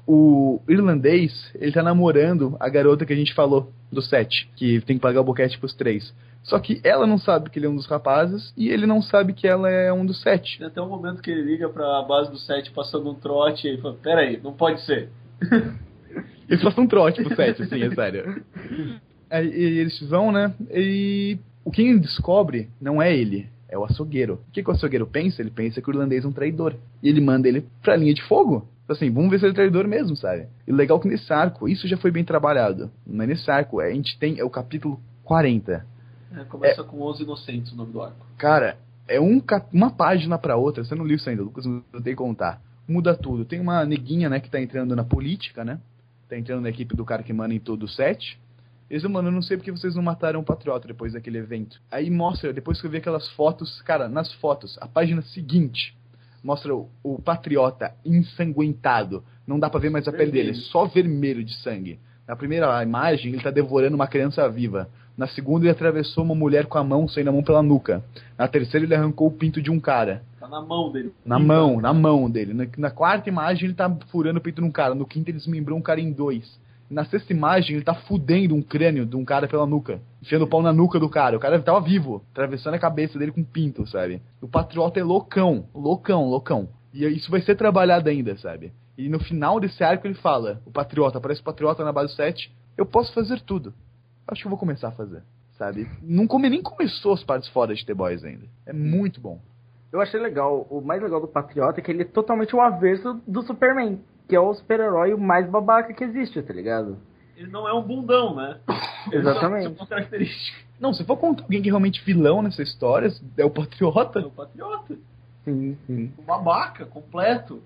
o irlandês, ele tá namorando a garota que a gente falou, do 7, que tem que pagar o boquete pros 3. Só que ela não sabe que ele é um dos rapazes e ele não sabe que ela é um dos 7. Tem até um momento que ele liga pra base do 7 passando um trote e fala, peraí, não pode ser. Eles passam um trote pro 7, assim, é sério. Aí eles vão, né, e quem descobre não é ele, é o açougueiro. O que o açougueiro pensa? Ele pensa que o irlandês é um traidor. E ele manda ele pra linha de fogo. Assim, vamos ver se ele é traidor mesmo, sabe? E legal que nesse arco, isso já foi bem trabalhado. Mas nesse arco, a gente tem o capítulo 40. Começa com 11 Inocentes, o nome do arco. Cara, é uma página pra outra. Você não leu isso ainda, Lucas, não tem que contar. Muda tudo. Tem uma neguinha, né, que tá entrando na política, né? Tá entrando na equipe do cara que manda em todo o 7. Eles dizem, mano, eu não sei porque vocês não mataram o Patriota depois daquele evento. Aí mostra, depois que eu vi aquelas fotos, cara, nas fotos, a página seguinte, mostra o Patriota ensanguentado. Não dá pra ver mais a pele dele, é só vermelho de sangue. Na primeira imagem, ele tá devorando uma criança viva. Na segunda, ele atravessou uma mulher com a mão, saindo a mão pela nuca. Na terceira, ele arrancou o pinto de um cara. Tá na mão dele. Na mão dele. Na quarta imagem, ele tá furando o peito de um cara. No quinto, ele desmembrou um cara em 2. Na sexta imagem, ele tá fudendo um crânio de um cara pela nuca. Enfiando o pau na nuca do cara. O cara tava vivo, atravessando a cabeça dele com pinto, sabe? O Patriota é loucão. E isso vai ser trabalhado ainda, sabe? E no final desse arco ele fala, o Patriota, aparece o Patriota na base 7, eu posso fazer tudo. Acho que eu vou começar a fazer, sabe? Nem começou as partes fora de The Boys ainda. É muito bom. Eu achei legal, o mais legal do Patriota é que ele é totalmente o avesso do Superman, que é o super-herói mais babaca que existe, tá ligado? Ele não é um bundão, né? Exatamente. Isso é uma característica. Não, se for contar alguém que é realmente vilão nessa história, é o Patriota. É o Patriota. Sim. Um babaca completo,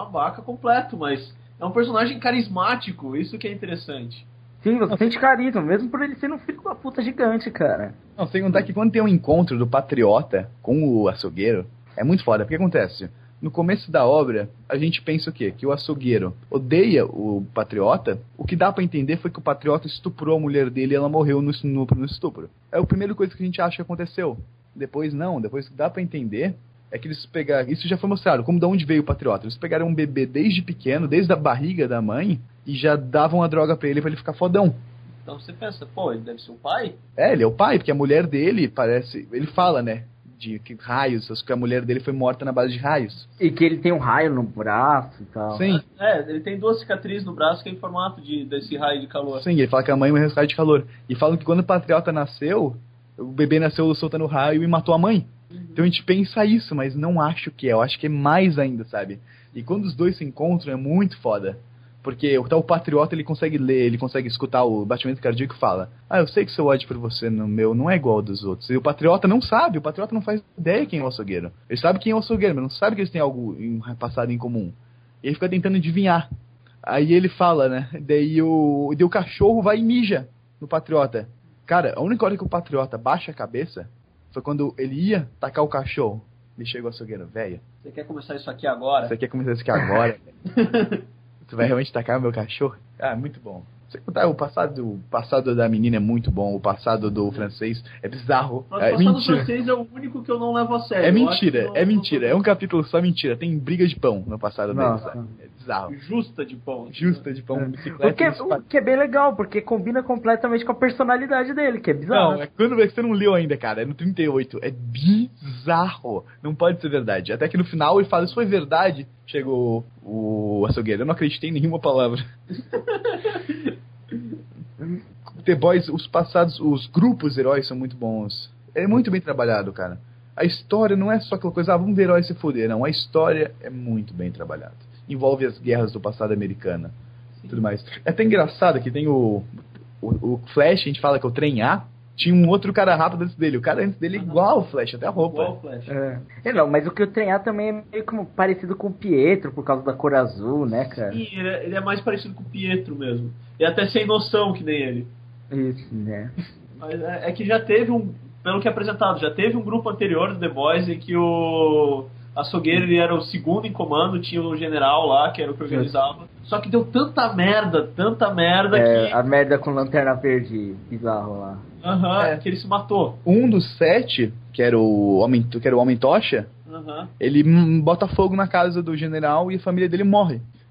mas é um personagem carismático, isso que é interessante. Sim, você sente carisma, mesmo por ele ser um filho da puta gigante, cara. Não, sem contar que quando tem um encontro do Patriota com o açougueiro, é muito foda. Porque acontece, no começo da obra, a gente pensa o quê? Que o açougueiro odeia o Patriota. O que dá pra entender foi que o Patriota estuprou a mulher dele e ela morreu no estupro. É a primeira coisa que a gente acha que aconteceu. Depois que dá pra entender, é que eles pegaram... Isso já foi mostrado, como de onde veio o Patriota. Eles pegaram um bebê desde pequeno, desde a barriga da mãe, e já davam a droga pra ele ficar fodão. Então você pensa, pô, ele deve ser o pai? É, ele é o pai, porque a mulher dele parece... Ele fala, né? De que raios, que a mulher dele foi morta na base de raios. E que ele tem um raio no braço e tal. Sim. Ele tem 2 cicatrizes no braço que é em formato desse raio de calor. Sim, ele fala que a mãe morreu em raio de calor. E falam que quando o Patriota nasceu, o bebê nasceu soltando raio e matou a mãe. Então a gente pensa isso, mas não acho que é. Eu acho que é mais ainda, sabe? E quando os dois se encontram é muito foda. Porque o Patriota, ele consegue ler, ele consegue escutar o batimento cardíaco e fala, eu sei que seu ódio por você no meu não é igual ao dos outros. E o Patriota não sabe, o Patriota não faz ideia quem é o açougueiro. Ele sabe quem é o açougueiro, mas não sabe que eles têm algo passado em comum. E ele fica tentando adivinhar. Aí ele fala, né? Daí o cachorro vai e mija no Patriota. Cara, a única hora que o Patriota baixa a cabeça foi quando ele ia tacar o cachorro. Me chegou o açougueiro, velho. Você quer começar isso aqui agora? Você vai realmente tacar o meu cachorro? Ah, muito bom. O passado da menina é muito bom. O passado do francês é bizarro. O passado do francês é o único que eu não levo a sério. É mentira. É um capítulo só mentira. Tem briga de pão no passado dele, sabe? É bizarro. Justa de pão. Bicicleta. O que é bem legal, porque combina completamente com a personalidade dele, que é bizarro. Não, quando você não leu ainda, cara. É no 38. É bizarro. Não pode ser verdade. Até que no final ele fala, isso foi verdade. Chegou o açougueiro. Eu não acreditei em nenhuma palavra. The Boys, os grupos heróis são muito bons. É muito bem trabalhado, cara. A história não é só aquela coisa, vamos ver heróis se foder. Não, a história é muito bem trabalhada. Envolve as guerras do passado americano. Tudo mais. É até engraçado que tem o Flash, a gente fala que é o Trem A. Tinha um outro cara rápido antes dele. O cara antes dele é igual o Flash, até a roupa. Igual o Flash. Não, mas o que o Trem A também é meio como parecido com o Pietro, por causa da cor azul, né, cara? Sim, ele é mais parecido com o Pietro mesmo. E até sem noção que nem ele. Isso, né? Mas é que já teve pelo que é apresentado, já teve um grupo anterior do The Boys em que o açougueiro ele era o segundo em comando, tinha um general lá que era o que organizava. Só que deu tanta merda que... A merda com Lanterna Verde bizarro lá. Que ele se matou. Um dos 7, que era o Homem Tocha, ele bota fogo na casa do general e a família dele morre.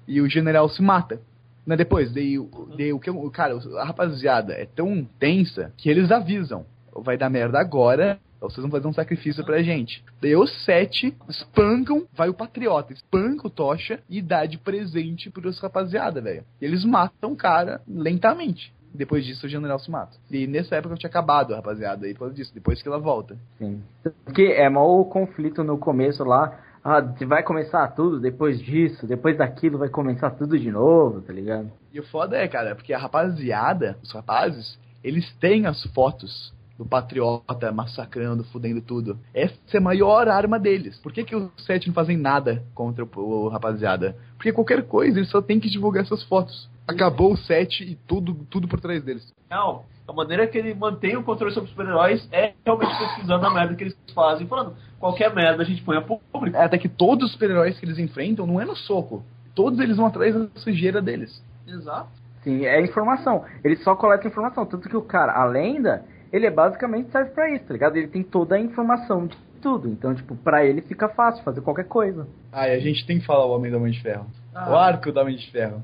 e o general se mata. Né, depois, cara, a rapaziada é tão tensa que eles avisam. Vai dar merda agora, vocês vão fazer um sacrifício pra gente. Daí os 7 espancam, vai o Patriota, espanca o Tocha e dá de presente pros rapaziada, velho. E eles matam o cara lentamente. Depois disso o general se mata. E nessa época eu tinha acabado, rapaziada, aí por causa disso, depois que ela volta. Sim. Porque é mal o conflito no começo lá. Vai começar tudo depois disso, depois daquilo vai começar tudo de novo, tá ligado? E o foda é, cara, porque a rapaziada, os rapazes, eles têm as fotos do Patriota massacrando, fudendo tudo. Essa é a maior arma deles. Por que os 7 não fazem nada contra o rapaziada? Porque qualquer coisa, eles só tem que divulgar essas fotos. Acabou o 7 e tudo por trás deles. Não, a maneira que ele mantém o controle sobre os super-heróis é realmente pesquisando a merda que eles fazem. Falando, qualquer merda a gente põe a público. Até que todos os super-heróis que eles enfrentam não é no soco. Todos eles vão atrás da sujeira deles. Exato. Sim, é informação. Eles só coletam informação. Tanto que o cara, a lenda, ele basicamente serve pra isso, tá ligado? Ele tem toda a informação de tudo. Então, tipo, pra ele fica fácil fazer qualquer coisa. E a gente tem que falar o Homem do Homem de Ferro. O Arco do Homem de Ferro.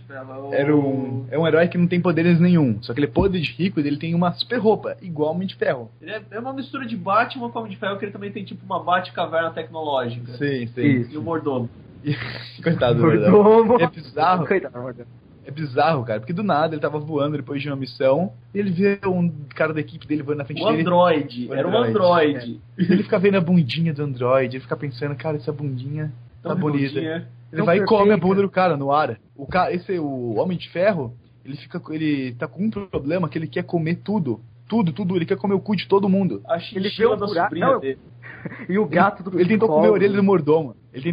É um herói que não tem poderes nenhum. Só que ele é poder de rico e ele tem uma super roupa, igual ao Homem de Ferro. Ele é uma mistura de Batman com o Homem de Ferro, que ele também tem tipo uma Batcaverna tecnológica. Sim. E o Mordomo. Coitado do Mordomo. É bizarro. Coitado do Mordomo. É bizarro, cara, porque do nada ele tava voando depois de uma missão e ele vê um cara da equipe dele voando na frente dele. Era um androide. Ele fica vendo a bundinha do androide, ele fica pensando, cara, essa bundinha tá bonita. Ele vai e come a bunda do cara no ar. O Homem de Ferro, ele tá com um problema que ele quer comer tudo. Tudo, ele quer comer o cu de todo mundo. Ele vê o buraco dele. E o gato do Ele tentou comer a orelha do mordomo. Ele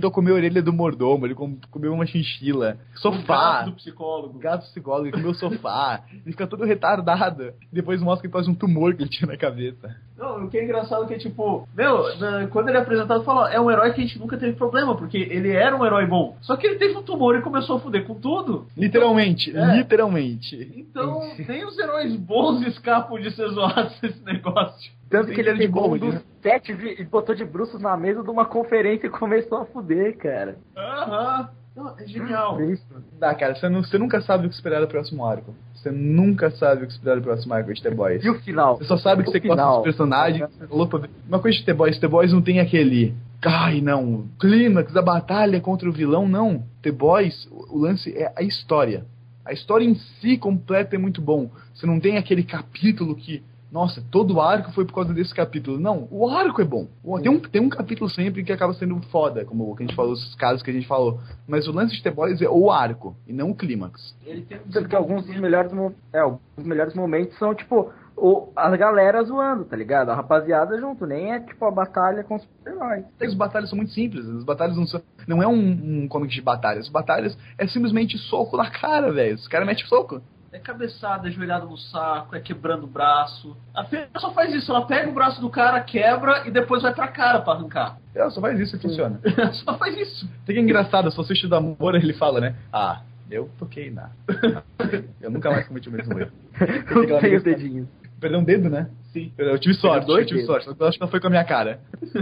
comeu uma chinchila. Sofá. O gato do psicólogo. Ele comeu o sofá. Ele fica todo retardado. Depois mostra que ele faz um tumor que ele tinha na cabeça. Não, o que é engraçado é que, tipo, quando ele é apresentado, fala, é um herói que a gente nunca teve problema, porque ele era um herói bom. Só que ele teve um tumor e começou a fuder com tudo. Literalmente. Então, nem os heróis bons escapam de ser zoados nesse negócio. Tanto que ele pegou um dos 7 e botou de bruços na mesa de uma conferência e começou a fuder, cara. Não, é genial. Cara, você nunca sabe o que esperar do próximo arco. Você nunca sabe o que esperar do próximo arco de The Boys. E o final? Você só sabe que você gosta dos personagens. Uma coisa de The Boys não tem aquele... clímax da batalha contra o vilão, não. The Boys, o lance é a história. A história em si completa é muito bom. Você não tem aquele capítulo que... Nossa, todo o arco foi por causa desse capítulo. Não, o arco é bom. Tem um capítulo sempre que acaba sendo foda, como o que a gente falou, os casos que a gente falou. Mas o lance de The Boys é o arco, e não o clímax. Ele tem que alguns dos melhores momentos são, tipo, a galera zoando, tá ligado? A rapaziada junto, nem é, tipo, a batalha com os super-heróis. As batalhas são muito simples. As batalhas não é um comic de batalhas. As batalhas é simplesmente soco na cara, velho. Os caras metem soco. É cabeçada, ajoelhada no saco, é quebrando o braço. A Fê só faz isso, ela pega o braço do cara, quebra e depois vai pra cara pra arrancar. Ela só faz isso e funciona. Só faz isso. Tem que é engraçado, se você estuda amor, ele fala, né? Eu toquei na... Eu nunca mais cometi o mesmo erro. Eu tenho os dedinhos. Perdeu um dedo, né? Sim. Eu tive sorte, eu tive sorte. Eu acho que não foi com a minha cara.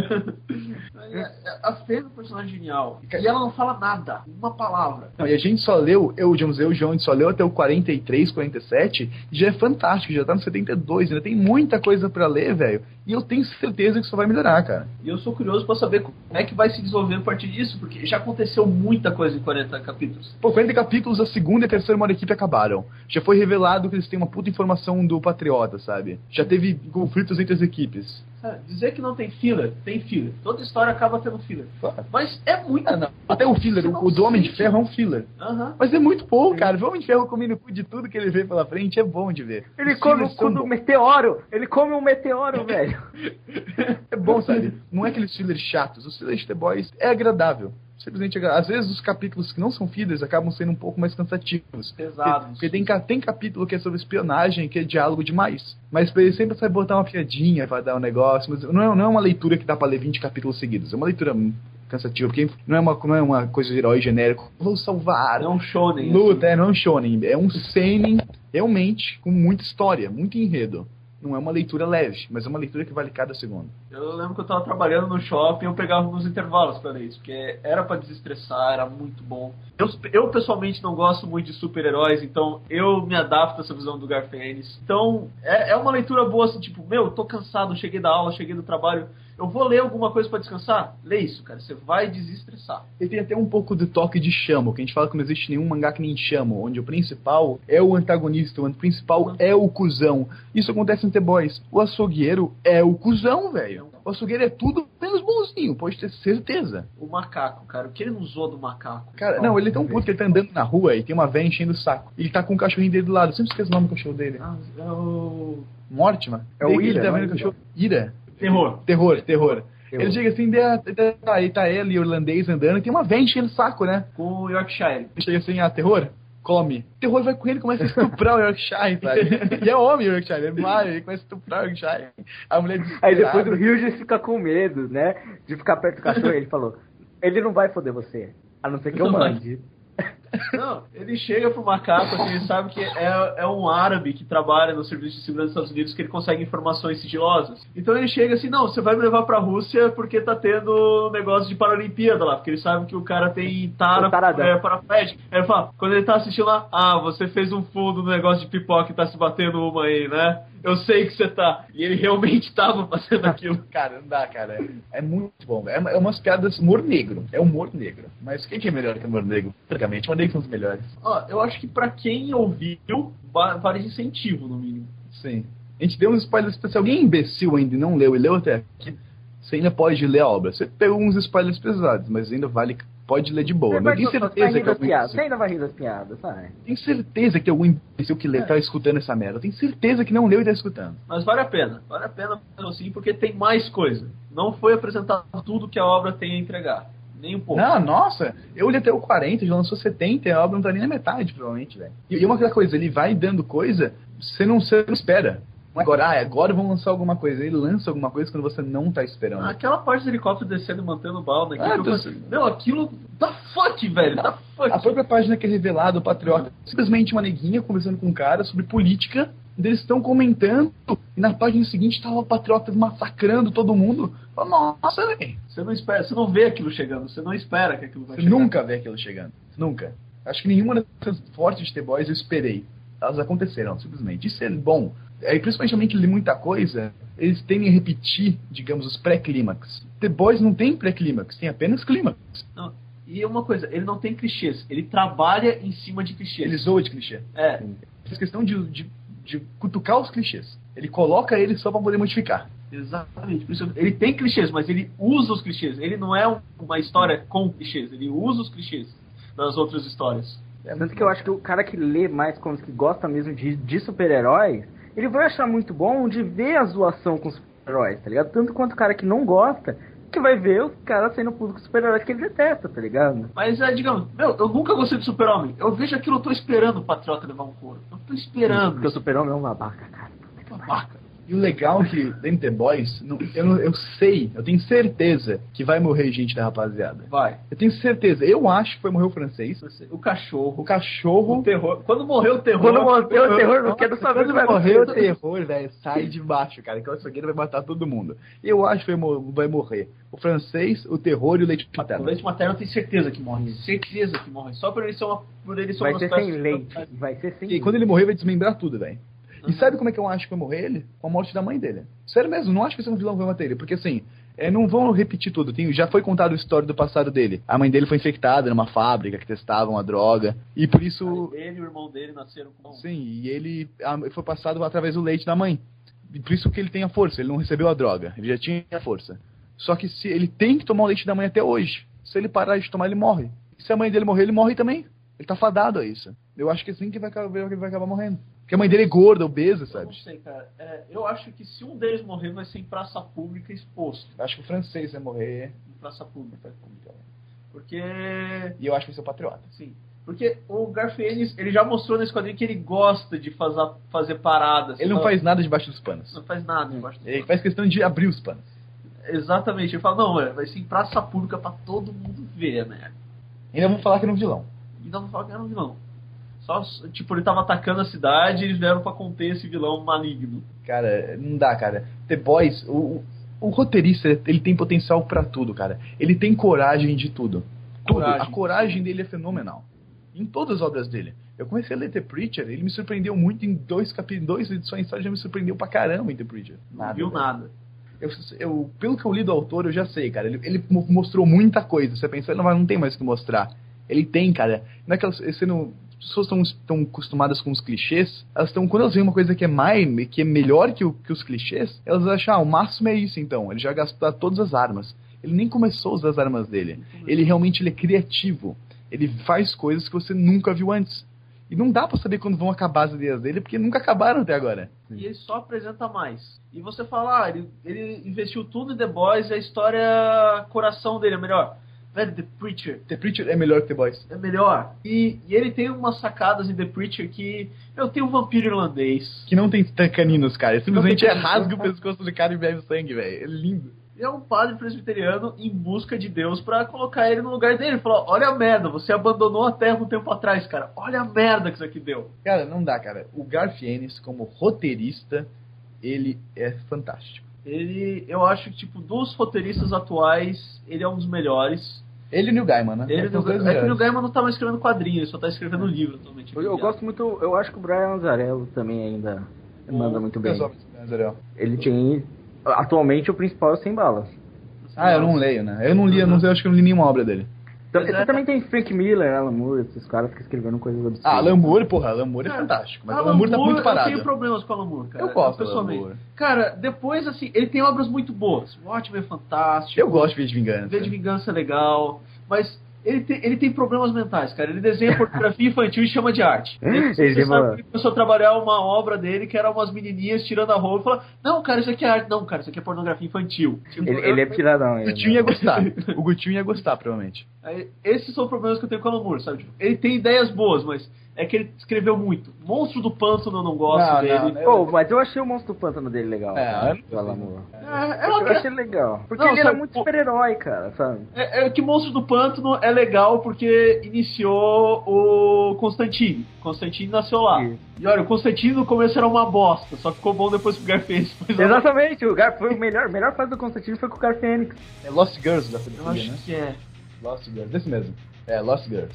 A Fê é um personagem genial. E ela não fala nada, uma palavra. Não, e a gente só leu, o João, a gente só leu até o 43, 47, e já é fantástico, já tá no 72, ainda tem muita coisa pra ler, velho. E eu tenho certeza que isso vai melhorar, cara. E eu sou curioso pra saber como é que vai se desenvolver a partir disso, porque já aconteceu muita coisa em 40 capítulos. 40 capítulos, a segunda e a terceira maior equipe acabaram. Já foi revelado que eles têm uma puta informação do Patriota, sabe? Já teve conflitos entre as equipes. Dizer que não tem filler, tem filler. Toda história acaba tendo filler. Mas é muito... Até o filler, o do Homem de Ferro é um filler. Mas é muito bom, cara. O Homem de Ferro comendo o cu de tudo que ele vê pela frente é bom de ver. Ele come o cu do meteoro. Ele come um meteoro, velho. É bom, sabe? Não é aqueles fillers chatos. Os fillers de The Boys é agradável. Simplesmente, às vezes os capítulos que não são fillers acabam sendo um pouco mais cansativos. Pesados. Porque tem capítulo que é sobre espionagem, que é diálogo demais. Mas ele sempre sai botar uma piadinha pra dar um negócio. Mas não é uma leitura que dá pra ler 20 capítulos seguidos. É uma leitura cansativa, porque não é uma coisa de herói genérico. Vou salvar. Não é um shonen. Luta, assim. Não é um shonen. É um seinen, realmente, com muita história, muito enredo. Não é uma leitura leve, mas é uma leitura que vale cada segundo. Eu lembro que eu tava trabalhando no shopping, eu pegava nos intervalos pra ler isso, porque era pra desestressar, era muito bom. Eu pessoalmente não gosto muito de super-heróis, então eu me adapto a essa visão do Garfênis. Então, é uma leitura boa, assim, tipo, tô cansado, cheguei da aula, cheguei do trabalho, eu vou ler alguma coisa pra descansar? Lê isso, cara, você vai desestressar. Ele tem até um pouco de toque de Shamo, que a gente fala que não existe nenhum mangá que nem Shamo, onde o principal é o antagonista, o principal é o cuzão. Isso acontece em The Boys. O açougueiro é o cuzão, velho. O açougueiro é tudo menos bonzinho, pode ter certeza. O macaco, cara, o que ele não usou do macaco? Cara, não, ele é tão puto que ele tá andando na rua e tem uma véia enchendo o saco. E ele tá com o cachorrinho dele do lado. Eu sempre esqueço o nome do cachorro dele. É o... Mortimer? É o Ira, ele tá vendo o cachorro? Ira? Terror. Ele chega assim, aí tá ele, o irlandês, andando, e tem uma véia enchendo o saco, né? Com o Yorkshire. Ele chega assim, Terror, come. Terror vai com ele e começa a estuprar o Yorkshire, sabe? E é homem o Yorkshire, ele começa a estuprar o Yorkshire. A mulher aí depois o Hughes fica com medo, né? De ficar perto do cachorro, ele falou, ele não vai foder você, a não ser que eu mande. Não, ele chega pro macaco, assim, ele sabe que é um árabe que trabalha no Serviço de Segurança dos Estados Unidos, que ele consegue informações sigilosas. Então ele chega assim, não, você vai me levar pra Rússia porque tá tendo negócio de Paralimpíada lá, porque ele sabe que o cara tem paraplégico. Aí ele fala, quando ele tá assistindo lá, você fez um fundo no negócio de pipoca e tá se batendo uma aí, né? Eu sei que você tá. E ele realmente tava fazendo aquilo. Cara, não dá, cara. É muito bom. É umas piadas humor negro. É humor negro. Mas quem que é melhor que humor negro? Praticamente, humor negro são os melhores. Eu acho que pra quem ouviu, vale de incentivo, no mínimo. Sim. A gente deu uns spoilers. Se alguém é imbecil ainda e não leu e leu até aqui, você ainda pode ler a obra. Você pegou uns spoilers pesados, mas ainda pode ler de boa. Eu tenho certeza que você ainda vai rir das piadas, sabe? Tenho certeza que algum imbecil que lê tá escutando essa merda. Tenho certeza que não leu e tá escutando. Mas vale a pena assim, porque tem mais coisa. Não foi apresentado tudo que a obra tem a entregar. Nem um pouco. Não, nossa, eu li até o 40, já lançou 70, e a obra não tá nem na metade, provavelmente, velho. E uma coisa, ele vai dando coisa, você não espera. Agora vão lançar alguma coisa. Ele lança alguma coisa quando você não tá esperando. Aquela parte do helicóptero descendo e mantendo bala, né? Meu, aquilo... Da fuck, velho. Da fuck. A própria página que é revelada, o Patriota, simplesmente uma neguinha conversando com um cara sobre política. Eles estão comentando. E na página seguinte tava o Patriota massacrando todo mundo. Nossa, velho. Você não espera, você não vê aquilo chegando. Você não espera que aquilo vai chegar. Você nunca vê aquilo chegando. Nunca. Acho que nenhuma dessas fortes de The Boys eu esperei. Elas aconteceram, simplesmente. Isso é bom. Principalmente li muita coisa, eles tendem a repetir, digamos, os pré-clímax. The Boys não tem pré-clímax, tem apenas clímax. Não, e uma coisa, ele não tem clichês, ele trabalha em cima de clichês. Ele zoa de clichê. Faz questão de cutucar os clichês. Ele coloca eles só pra poder modificar. Exatamente. Por isso, ele tem clichês, mas ele usa os clichês. Ele não é uma história com clichês, ele usa os clichês das outras histórias. Tanto que eu acho que o cara que lê mais coisas, que gosta mesmo de super-heróis, ele vai achar muito bom de ver a zoação com os super-heróis, tá ligado? Tanto quanto o cara que não gosta, que vai ver os caras sendo putos com os super-heróis que ele detesta, tá ligado? Mas digamos, eu nunca gostei de Super-Homem. Eu vejo aquilo, eu tô esperando o Patriota levar um couro. Eu tô esperando. Porque o Super-Homem é um babaca, cara. Babaca. E o legal é que dentro The Boys, eu tenho certeza que vai morrer gente da rapaziada. Vai. Eu tenho certeza. Eu acho que vai morrer o francês. O cachorro. O terror. Quando morreu o terror. Não quero saber quando vai morrer o terror, velho. Sai de baixo, cara. Que o açougueiro vai matar todo mundo. Eu acho que vai morrer o francês, o terror e o leite materno. O leite materno eu tenho certeza que morre. Certeza que morre. Só por ele ser uma. Vai ser sem leite. Vai ser sem leite. E quando ele morrer, vai desmembrar tudo, velho. E sabe como é que eu acho que vai morrer ele? Com a morte da mãe dele. Sério mesmo, não acho que esse é um vilão que vai matar ele. Porque assim, não vão repetir tudo. Já foi contado a história do passado dele. A mãe dele foi infectada numa fábrica que testavam a droga. E por isso... Ele e o irmão dele nasceram com... Sim, e ele foi passado através do leite da mãe. E por isso que ele tem a força. Ele não recebeu a droga. Ele já tinha a força. Só que se ele tem que tomar o leite da mãe até hoje. Se ele parar de tomar, ele morre. E se a mãe dele morrer, ele morre também. Ele tá fadado a isso. Eu acho que é assim que ele vai acabar morrendo. Porque a mãe dele é gorda, obesa, sabe? Eu não sei, cara. Eu acho que se um deles morrer, vai ser em praça pública exposto. Eu acho que o francês vai morrer em praça pública. Porque... E eu acho que vai ser o Patriota. Sim. Porque o Garfênis, ele já mostrou nesse quadrinho que ele gosta de fazer paradas. Ele não faz nada debaixo dos panos. Não faz nada debaixo dos panos. Ele faz questão de abrir os panos. Exatamente. Ele fala, não, vai ser em praça pública pra todo mundo ver, né? Ainda vão falar que era um vilão. Só Só, tipo, ele tava atacando a cidade e eles vieram pra conter esse vilão maligno. Cara, não dá, cara. The Boys, o roteirista, ele tem potencial pra tudo, cara. Ele tem coragem de tudo. A coragem dele é fenomenal. Em todas as obras dele. Eu comecei a ler The Preacher, ele me surpreendeu muito em 2 edições só, já me surpreendeu pra caramba em The Preacher. Não viu nada. Pelo que eu li do autor, eu já sei, cara. Ele mostrou muita coisa. Você pensa, não tem mais o que mostrar. Ele tem, cara. Não é que as pessoas estão acostumadas com os clichês. Quando elas veem uma coisa que é melhor que os clichês, elas acham, o máximo é isso, então. Ele já gastou todas as armas. Ele nem começou a usar as armas dele. Ele realmente é criativo. Ele faz coisas que você nunca viu antes. E não dá pra saber quando vão acabar as ideias dele, porque nunca acabaram até agora. E ele só apresenta mais. E você fala, ele investiu tudo em The Boys e a história, coração dele é melhor. Velho, The Preacher. The Preacher é melhor que The Boys. É melhor. E ele tem umas sacadas em The Preacher que... Eu tenho um vampiro irlandês. Que não tem caninos, cara. Ele simplesmente rasga o pescoço do cara e bebe sangue, velho. É lindo. É um padre presbiteriano em busca de Deus pra colocar ele no lugar dele. Ele falou, olha a merda, você abandonou a Terra um tempo atrás, cara. Olha a merda que isso aqui deu. Cara, não dá, cara. O Garth Ennis, como roteirista, ele é fantástico. Eu acho que, tipo, dos roteiristas atuais, ele é um dos melhores. Ele e o Neil Gaiman, né? É que o Neil Gaiman não tá mais escrevendo quadrinhos, ele só tá escrevendo livro atualmente. Eu gosto muito, eu acho que o Brian Azzarello também ainda manda muito bem. Ele tinha... Atualmente o principal é o Sem Balas. Eu não leio, né? Eu não li, acho que eu não li nenhuma obra dele. Você também tem Frank Miller, Alan Moore, esses caras que escreveram coisas absurdas. Alan Moore é fantástico. Mas Alan Moore tá muito parado. Eu tenho problemas com o Alan Moore, cara. Eu gosto do Alan Moore. Cara, depois, assim, ele tem obras muito boas. O Watchmen é fantástico. Eu gosto de V de Vingança. V de Vingança é legal. Mas ele tem problemas mentais, cara. Ele desenha pornografia infantil e chama de arte. Você sabe que ele começou a trabalhar uma obra dele que era umas menininhas tirando a roupa e falou, não, cara, isso aqui é arte. Não, cara, isso aqui é pornografia infantil. Tipo, ele é piradão. O Gutinho ia gostar. O Gutinho ia gostar, provavelmente. Esses são os problemas que eu tenho com o Alan Moore, sabe? Tipo, ele tem ideias boas, mas é que ele escreveu muito. Monstro do Pântano eu não gosto dele. Mas eu achei o Monstro do Pântano dele legal. Do Alan Moore. Eu achei legal. Porque ele era muito super-herói, cara, sabe? É que Monstro do Pântano é legal porque iniciou o Constantine. Constantine nasceu lá. E olha, o Constantine no começo era uma bosta, só ficou bom depois que o Garth Ennis. Exatamente, foi a melhor fase do Constantine foi com o Garth Ennis. É Lost Girls da franquia, né? Eu acho que é. Lost Girls, esse mesmo. Lost Girls.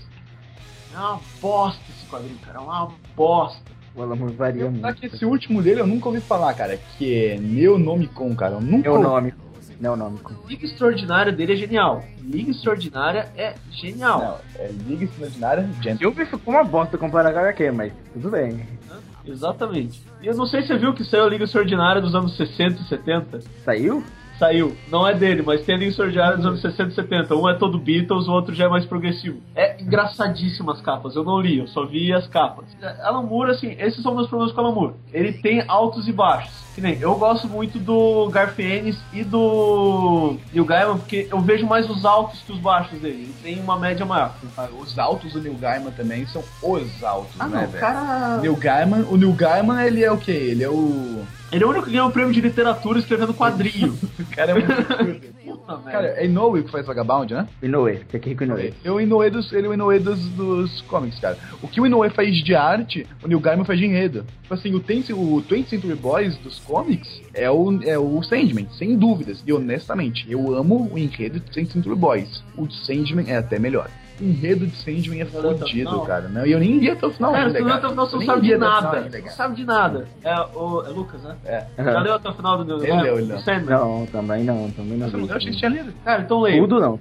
É uma bosta esse quadrinho, cara. É uma bosta. O Alan Moore varia muito. Que esse último dele eu nunca ouvi falar, cara. Que é Neonomicon, cara. Eu nunca Neonômico. Liga Extraordinária dele é genial. Liga Extraordinária é genial. Não, é Liga Extraordinária, gente. Eu vi ficou uma bosta comparar com a HQ, mas tudo bem. Exatamente. E eu não sei se você viu que saiu a Liga Extraordinária dos anos 60 e 70. Saiu? Saiu. Não é dele, mas tem a Liga Extraordinária dos anos 60 e 70. Um é todo Beatles, o outro já é mais progressivo. É engraçadíssimas capas. Eu não li, eu só vi as capas. Alan Moore, assim, esses são meus problemas com o Alan Moore. Ele tem altos e baixos. Que nem, eu gosto muito do Garth Ennis e do Neil Gaiman, porque eu vejo mais os altos que os baixos dele. Ele tem uma média maior. Os altos do Neil Gaiman também são os altos, né, velho? Cara... O Neil Gaiman, ele é o quê? Ele é o único que ganhou um prêmio de literatura escrevendo quadrinho. O cara é muito... Puta, velho. Cara, é Inoue que faz Vagabond, né? Inoue, que é Kihiko Inoue. Ele é o Inoue dos comics, cara. O que o Inoue faz de arte, o Neil Gaiman faz de enredo. Tipo assim, o 20th Century Boys dos comics é o Sandman, sem dúvidas. E honestamente, eu amo o enredo de 20th Century Boys. O Sandman é até melhor. O enredo de Sandman é fodido, cara. Não, e eu nem vi até o final. Cara, se não até o final, você não sabe de nada. Não sabe de nada. É Lucas, né? Já leu até o final do Sandman? Não, também não. Eu achei que tinha lido. Cara, então leia. Tudo não.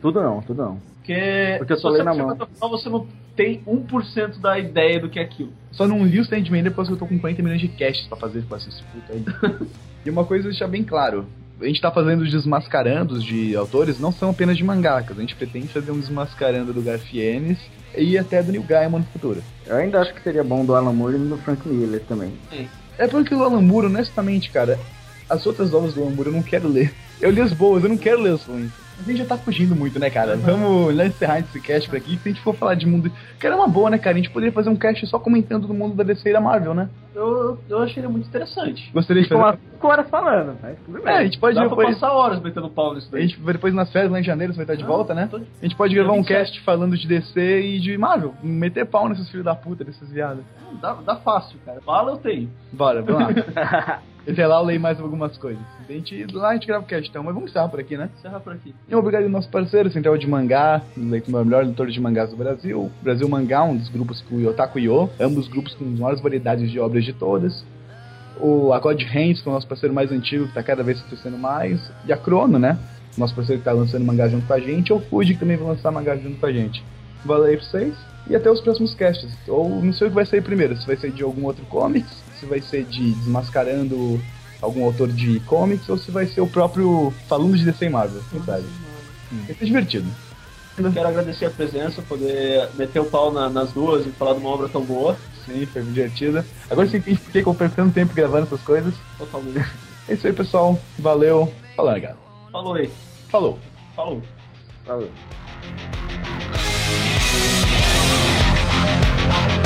Porque eu só leio na mão. Até o final, você não tem 1% da ideia do que é aquilo. Só não li o Sandman depois que eu tô com 40 milhões de casts pra fazer com essa disputa aí. E uma coisa deixar bem claro. A gente tá fazendo os desmascarandos de autores, não são apenas de mangakas. A gente pretende fazer um desmascarando do Garth Ennis e até do Neil Gaiman no futuro. Eu ainda acho que seria bom do Alan Moore e do Frank Miller também. É porque o Alan Moore, honestamente, cara, as outras obras do Alan Moore eu não quero ler. Eu li as boas, eu não quero ler as ruins. A gente já tá fugindo muito, né, cara? Vamos encerrar esse cast por aqui. Se a gente for falar de mundo... Cara, é uma boa, né, cara? A gente poderia fazer um cast só comentando do mundo da DC e da Marvel, né? Eu achei ele muito interessante. Gostaria de fazer... 5 horas falando, mas tudo bem. A gente pode Dá pra passar horas metendo pau nisso daí. A gente, depois nas férias, lá em janeiro, você vai estar de volta, né? A gente pode gravar um cast falando de DC e de Marvel. Meter pau nesses filhos da puta, desses viados. Dá fácil, cara. Bala eu tenho. Bora, vamos lá. Até lá eu leio mais algumas coisas. Lá a gente grava o cast, então. Mas vamos encerrar por aqui, né? Encerrar por aqui. E obrigado ao nosso parceiro, Central de Mangá, o melhor leitor de mangás do Brasil. Brasil Mangá, um dos grupos com o Otaku Yo. Ambos grupos com as maiores variedades de obras de todas. A God Hands, que é o nosso parceiro mais antigo, que tá cada vez crescendo mais. E a Crono, né? Nosso parceiro que tá lançando mangá junto com a gente. Ou o Fuji, que também vai lançar mangá junto com a gente. Valeu aí pra vocês. E até os próximos casts. Ou não sei o que vai sair primeiro. Se vai ser de algum outro comics, se vai ser de Desmascarando algum autor de comics, ou se vai ser o próprio falando de DC e Marvel. Quem sabe? Vai ser divertido. Eu quero agradecer a presença, poder meter o pau nas duas e falar de uma obra tão boa. Sim, foi divertida. Agora sim, fiquei perdendo tempo gravando essas coisas. Totalmente. É isso aí, pessoal. Valeu. Falou, negado. Falou aí. Falou. Falou. Falou.